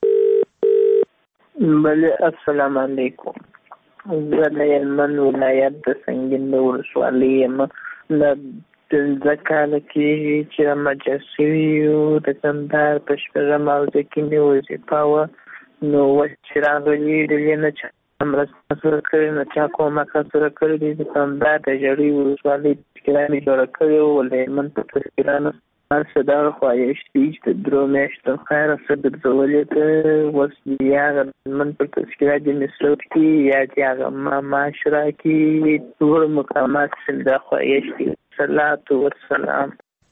بله السلام علیکم. زه د هلمند ولایت د سنګین د ولسوالۍ یم. پنځه کاله کېږي چې رامجه سوي یو. د کندهار په شپږم حوزه کې مې وظیفه وه، نو اوس چې راغلي ډلې نه چا مرسته سره کړې، نه چا کومک سره کړی دی. د کندهار د ژړۍ ولسوالۍ تذکره مې جوړه کړې وه، ولې هلمند په تذکره نه هر څه دغه خواهش دی چې د درو میاشتو خیره څه ګرځولې ده. اوس یا هغه هلمند په تذکره دې مصرف کړي یا دې هغه معاش راکړي، ټول مقامات چې دا خواهش دی. صلات و سلام.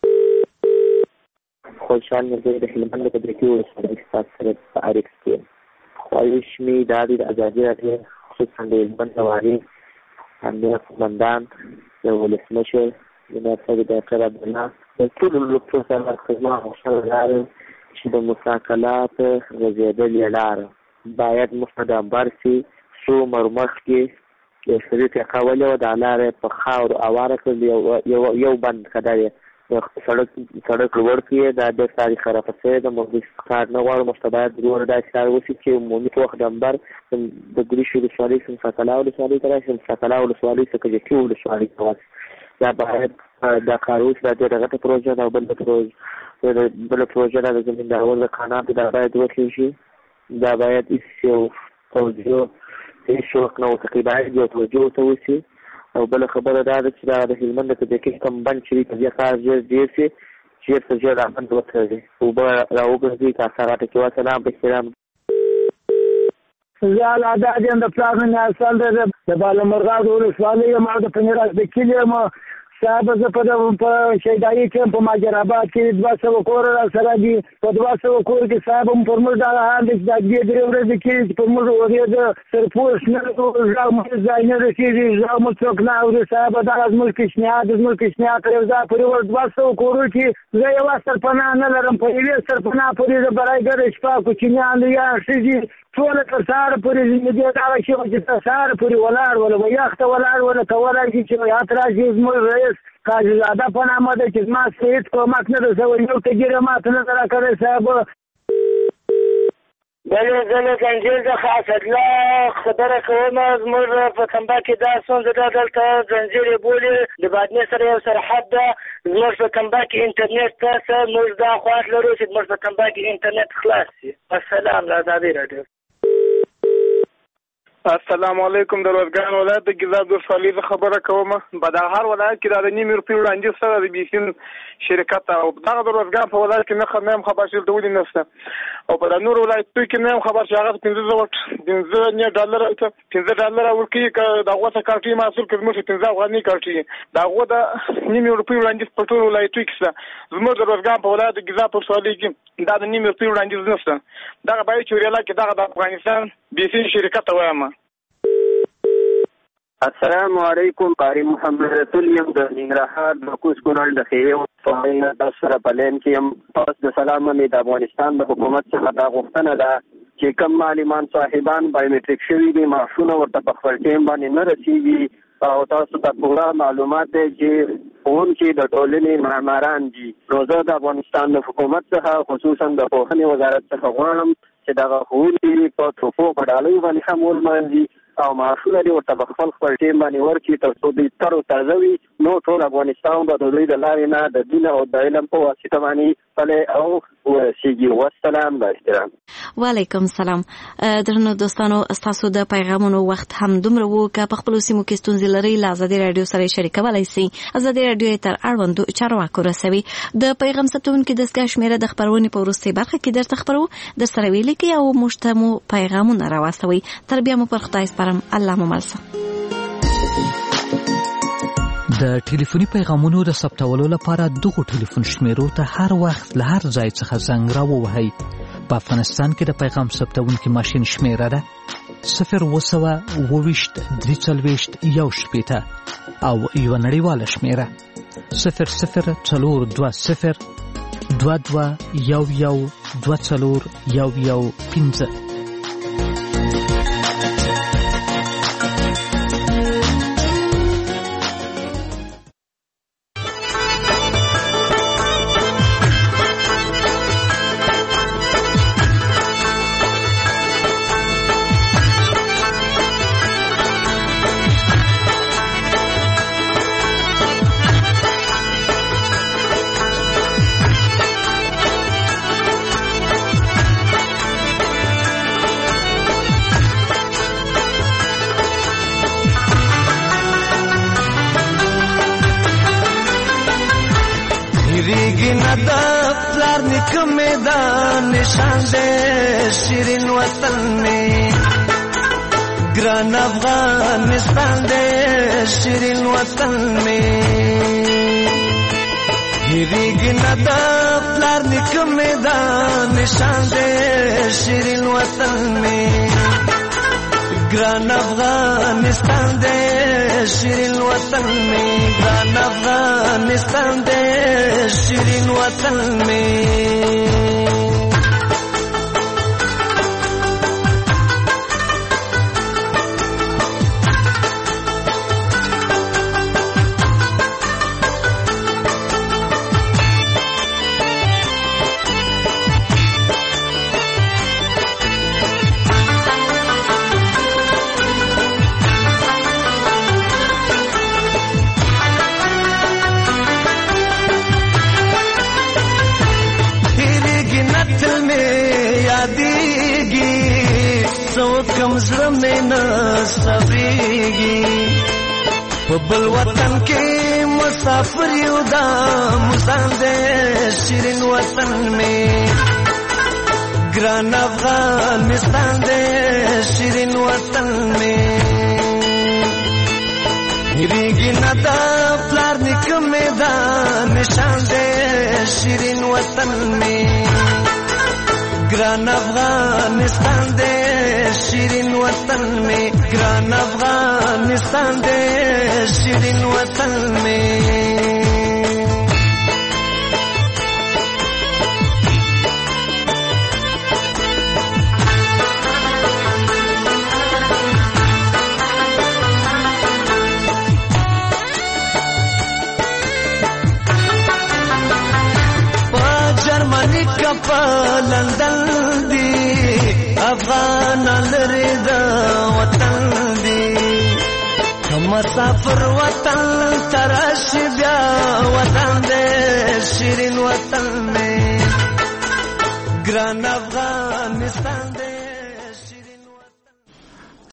خوشحال مزید د هلمند په دې کې ولسوالۍ ستاسو سره په اړیکه کې خواهش مې دا دی د ازادي راډیو خصوصا د هلمند د والي امیر قومندان د ولسمشر جناب سید ډاکټر عبدالله د ټولو لوکتو سره خدمت غوښتنه لرم چې د مساکلات غځېدلې لاره باید مستدبر شي. څو مرمخ کې یو سړي ټیقه ولې وه، دا لاره په خاورو اواره کړل، یو بند کده دی سړک سړک لوړ کړي. دا ډېر تاریخ خرابه شوی ده. موږ کار نه غواړو، موږ ته باید ورور داسې کار وشي چې عمومي وخت نمبر د ګریشو ولسوالۍ څخه مساکلا ولسوالۍ ته راشي، مساکلا ولسوالۍ څخه کجکي ولسوالۍ ته ورشي. دا باید دا کار وشي. دا ډېره غټه پروژه ده او بله پروژه بله پروژه ده د زمیندارانو د کانالو، دا باید وشي شي. دا باید هېڅ یو توجه هېڅ وخت نه ورته کوي، باید یو توجه ورته وشي. او بله خبره دا ده چې دا د هلمند د کجکي کوم بند چې وي که بیا کار ژر ډېر شي، ژر تر ژر دا بند وتړي، اوبه را وګرځي. که اثراتو کې وسلام په احترام. زه العداد یم د پلار نوم یې حسن دی، د بالامرغاب د ولسوالۍ یم او د پنیراس د کلي یم. صاحب زه په شیدایي کې په ماجراباد کې دوه سوه کور را سره دي په دوه سوه کور کې صاحب هم پر موږ دغه حال دی چې دا دوې درې ورځې کې چې پر موږ هغې د سرپوش نه غږ مو ځای نه رسېږي غږ مو څوک نه اوري صاحب دغه زموږ پیشنهاد زموږ پیشنهاد تر یو ځای پورې ور دوه سوه کورو کې زه یوه سرپناه نه لرم په یوې سرپناه پورې د برایګرې شپه کوچنیان یا ښځې ټوله تر سهاره پورې زندګي دغه شی وه چې تر سهاره پورې ولاړ وله به یخته ولاړ وله کولی شي چې هات راشي زموږ رئیس قاضیزاده په نامه دی چې زما څه هېڅ کومک نه ده شوی یو تګیره ماته نه ده راکړی صاحب بله زه له زنجیر څخه اسدالله خبره کوم زموږ په کمبا کې دا ستونزه ده دلته زنجیر یې بولي د بادمې سره یو سرحد ده زموږ په کمبا کې انټرنیټ ته څه موږ دا خواهش لرو چې زموږ په کمبا کې انټرنیټ خلاص شي. السلام له ازادي راډیو. السلام علیکم د روزګان ولایت د ګیزاب د ولسوالۍ څخه خبره کوم. په دغه هر ولایت کې دا د نیمې روپۍ وړاندیز سره د بیسین شرکت او دغه د روزګان په ولایت کې نه هم خبر شي ولې نشته او په نور ولایتونو کې نه هم خبر شي هغه پنځه زره پنځه نه ډالر پنځه ډالر ورکوي که دغه څه کارټي محصول کې زموږ پنځه افغاني کارټي دغه د نیمې روپۍ وړاندیز په ټول ولایتونو کې شته. زموږ د روزګان په ولایت د ګیزاب په ولسوالۍ کې دا د نیمې روپۍ وړاندیز نشته. دغه باید چې ریاله کې دغه د افغانستان بیسین شرکت ته وایم. السلام علیکم قاری محمد رسول یم د ننګرهار د کوز کونړ د خیوې ولسوالۍ د سره په لین کې یم. تاسو د سلام مې د افغانستان د حکومت څخه دا غوښتنه ده چې کوم معلمان صاحبان بایومټریک شوي دي معاشونه ورته په خپل ټایم باندې نه رسیږي او تاسو ته پوره معلومات دی چې ښوونکي د ټولنې معماران دي. نو زه د افغانستان د حکومت څخه خصوصا د پوهنې وزارت څخه غواړم چې دغه ښوونکي په توپو په ډالیو باندې هم ولمانځي او معاشونه دې ورته په خپل خپل ټیم باندې ورکړي تر څو دوی تر او تازه وي. نو ټول افغانستان به د دوی د لارې نه د دین او د علم په واسطه باندې پلی او ورسیږي. والسلام با احترام. وعلیکم سلام. درنو دوستانو ستاسو د پیغامونو وخت هم دومره وو که په خپلو سیمو کې ستونزې لرئ له ازادي راډیو سره یې شریکولی سئ. ازادي راډیو یې تر اړوندو چارواکو رسوي. د پیغام ثبتونکي دستګاه شمېره د خپرونې په وروستۍ برخه کې درته خپرو در سره ویې لیکئ او موږ ته مو پیغامونه راواستوئ. تر بیا مو پر خدای سپارم. الله مو مل شه. د ټلیفوني پیغامونو د ثبتولو لپاره دغو ټلیفون شمیرو ته هر وخت له هر ځای څخه زنګ راووهئ. په افغانستان کې د پیغام ثبتونکي ماشین شمیره ده صفر اووه سوه اووه ویشت درې څلوېښت یو شپېته او یوه نړیواله شمیره صفر صفر څلور دوه صفر دوه دوه یو یو دوه څلور یو یو پنځه. निशान दे शिरीन वतन में ग्रान अफगानिस्तान दे शिरीन वतन में हिरीगी नदा प्लार निकम मैदान निशान दे शिरीन वतन में ग्रान अफगानिस्तान दे शिरीन वतन में ग्रान अफगानिस्तान दे शिरीन वतन में. कमजोर में न सबरेगी बबल वतन के मुसाफिर युदा मुसांदे शिरीन वतन में ग्रान अफगानिस्तान दे शिरीन वतन में हिरीगी नदा प्लार निक شیرین وطن میں گران افغانستان دے شیرین وطن میں گران افغانستان دے شیرین وطن میں لندن دی افغان لردا وطن دی مسافر وطن ترش بیا وطن دے شیرین وطن میں گران افغانستان دے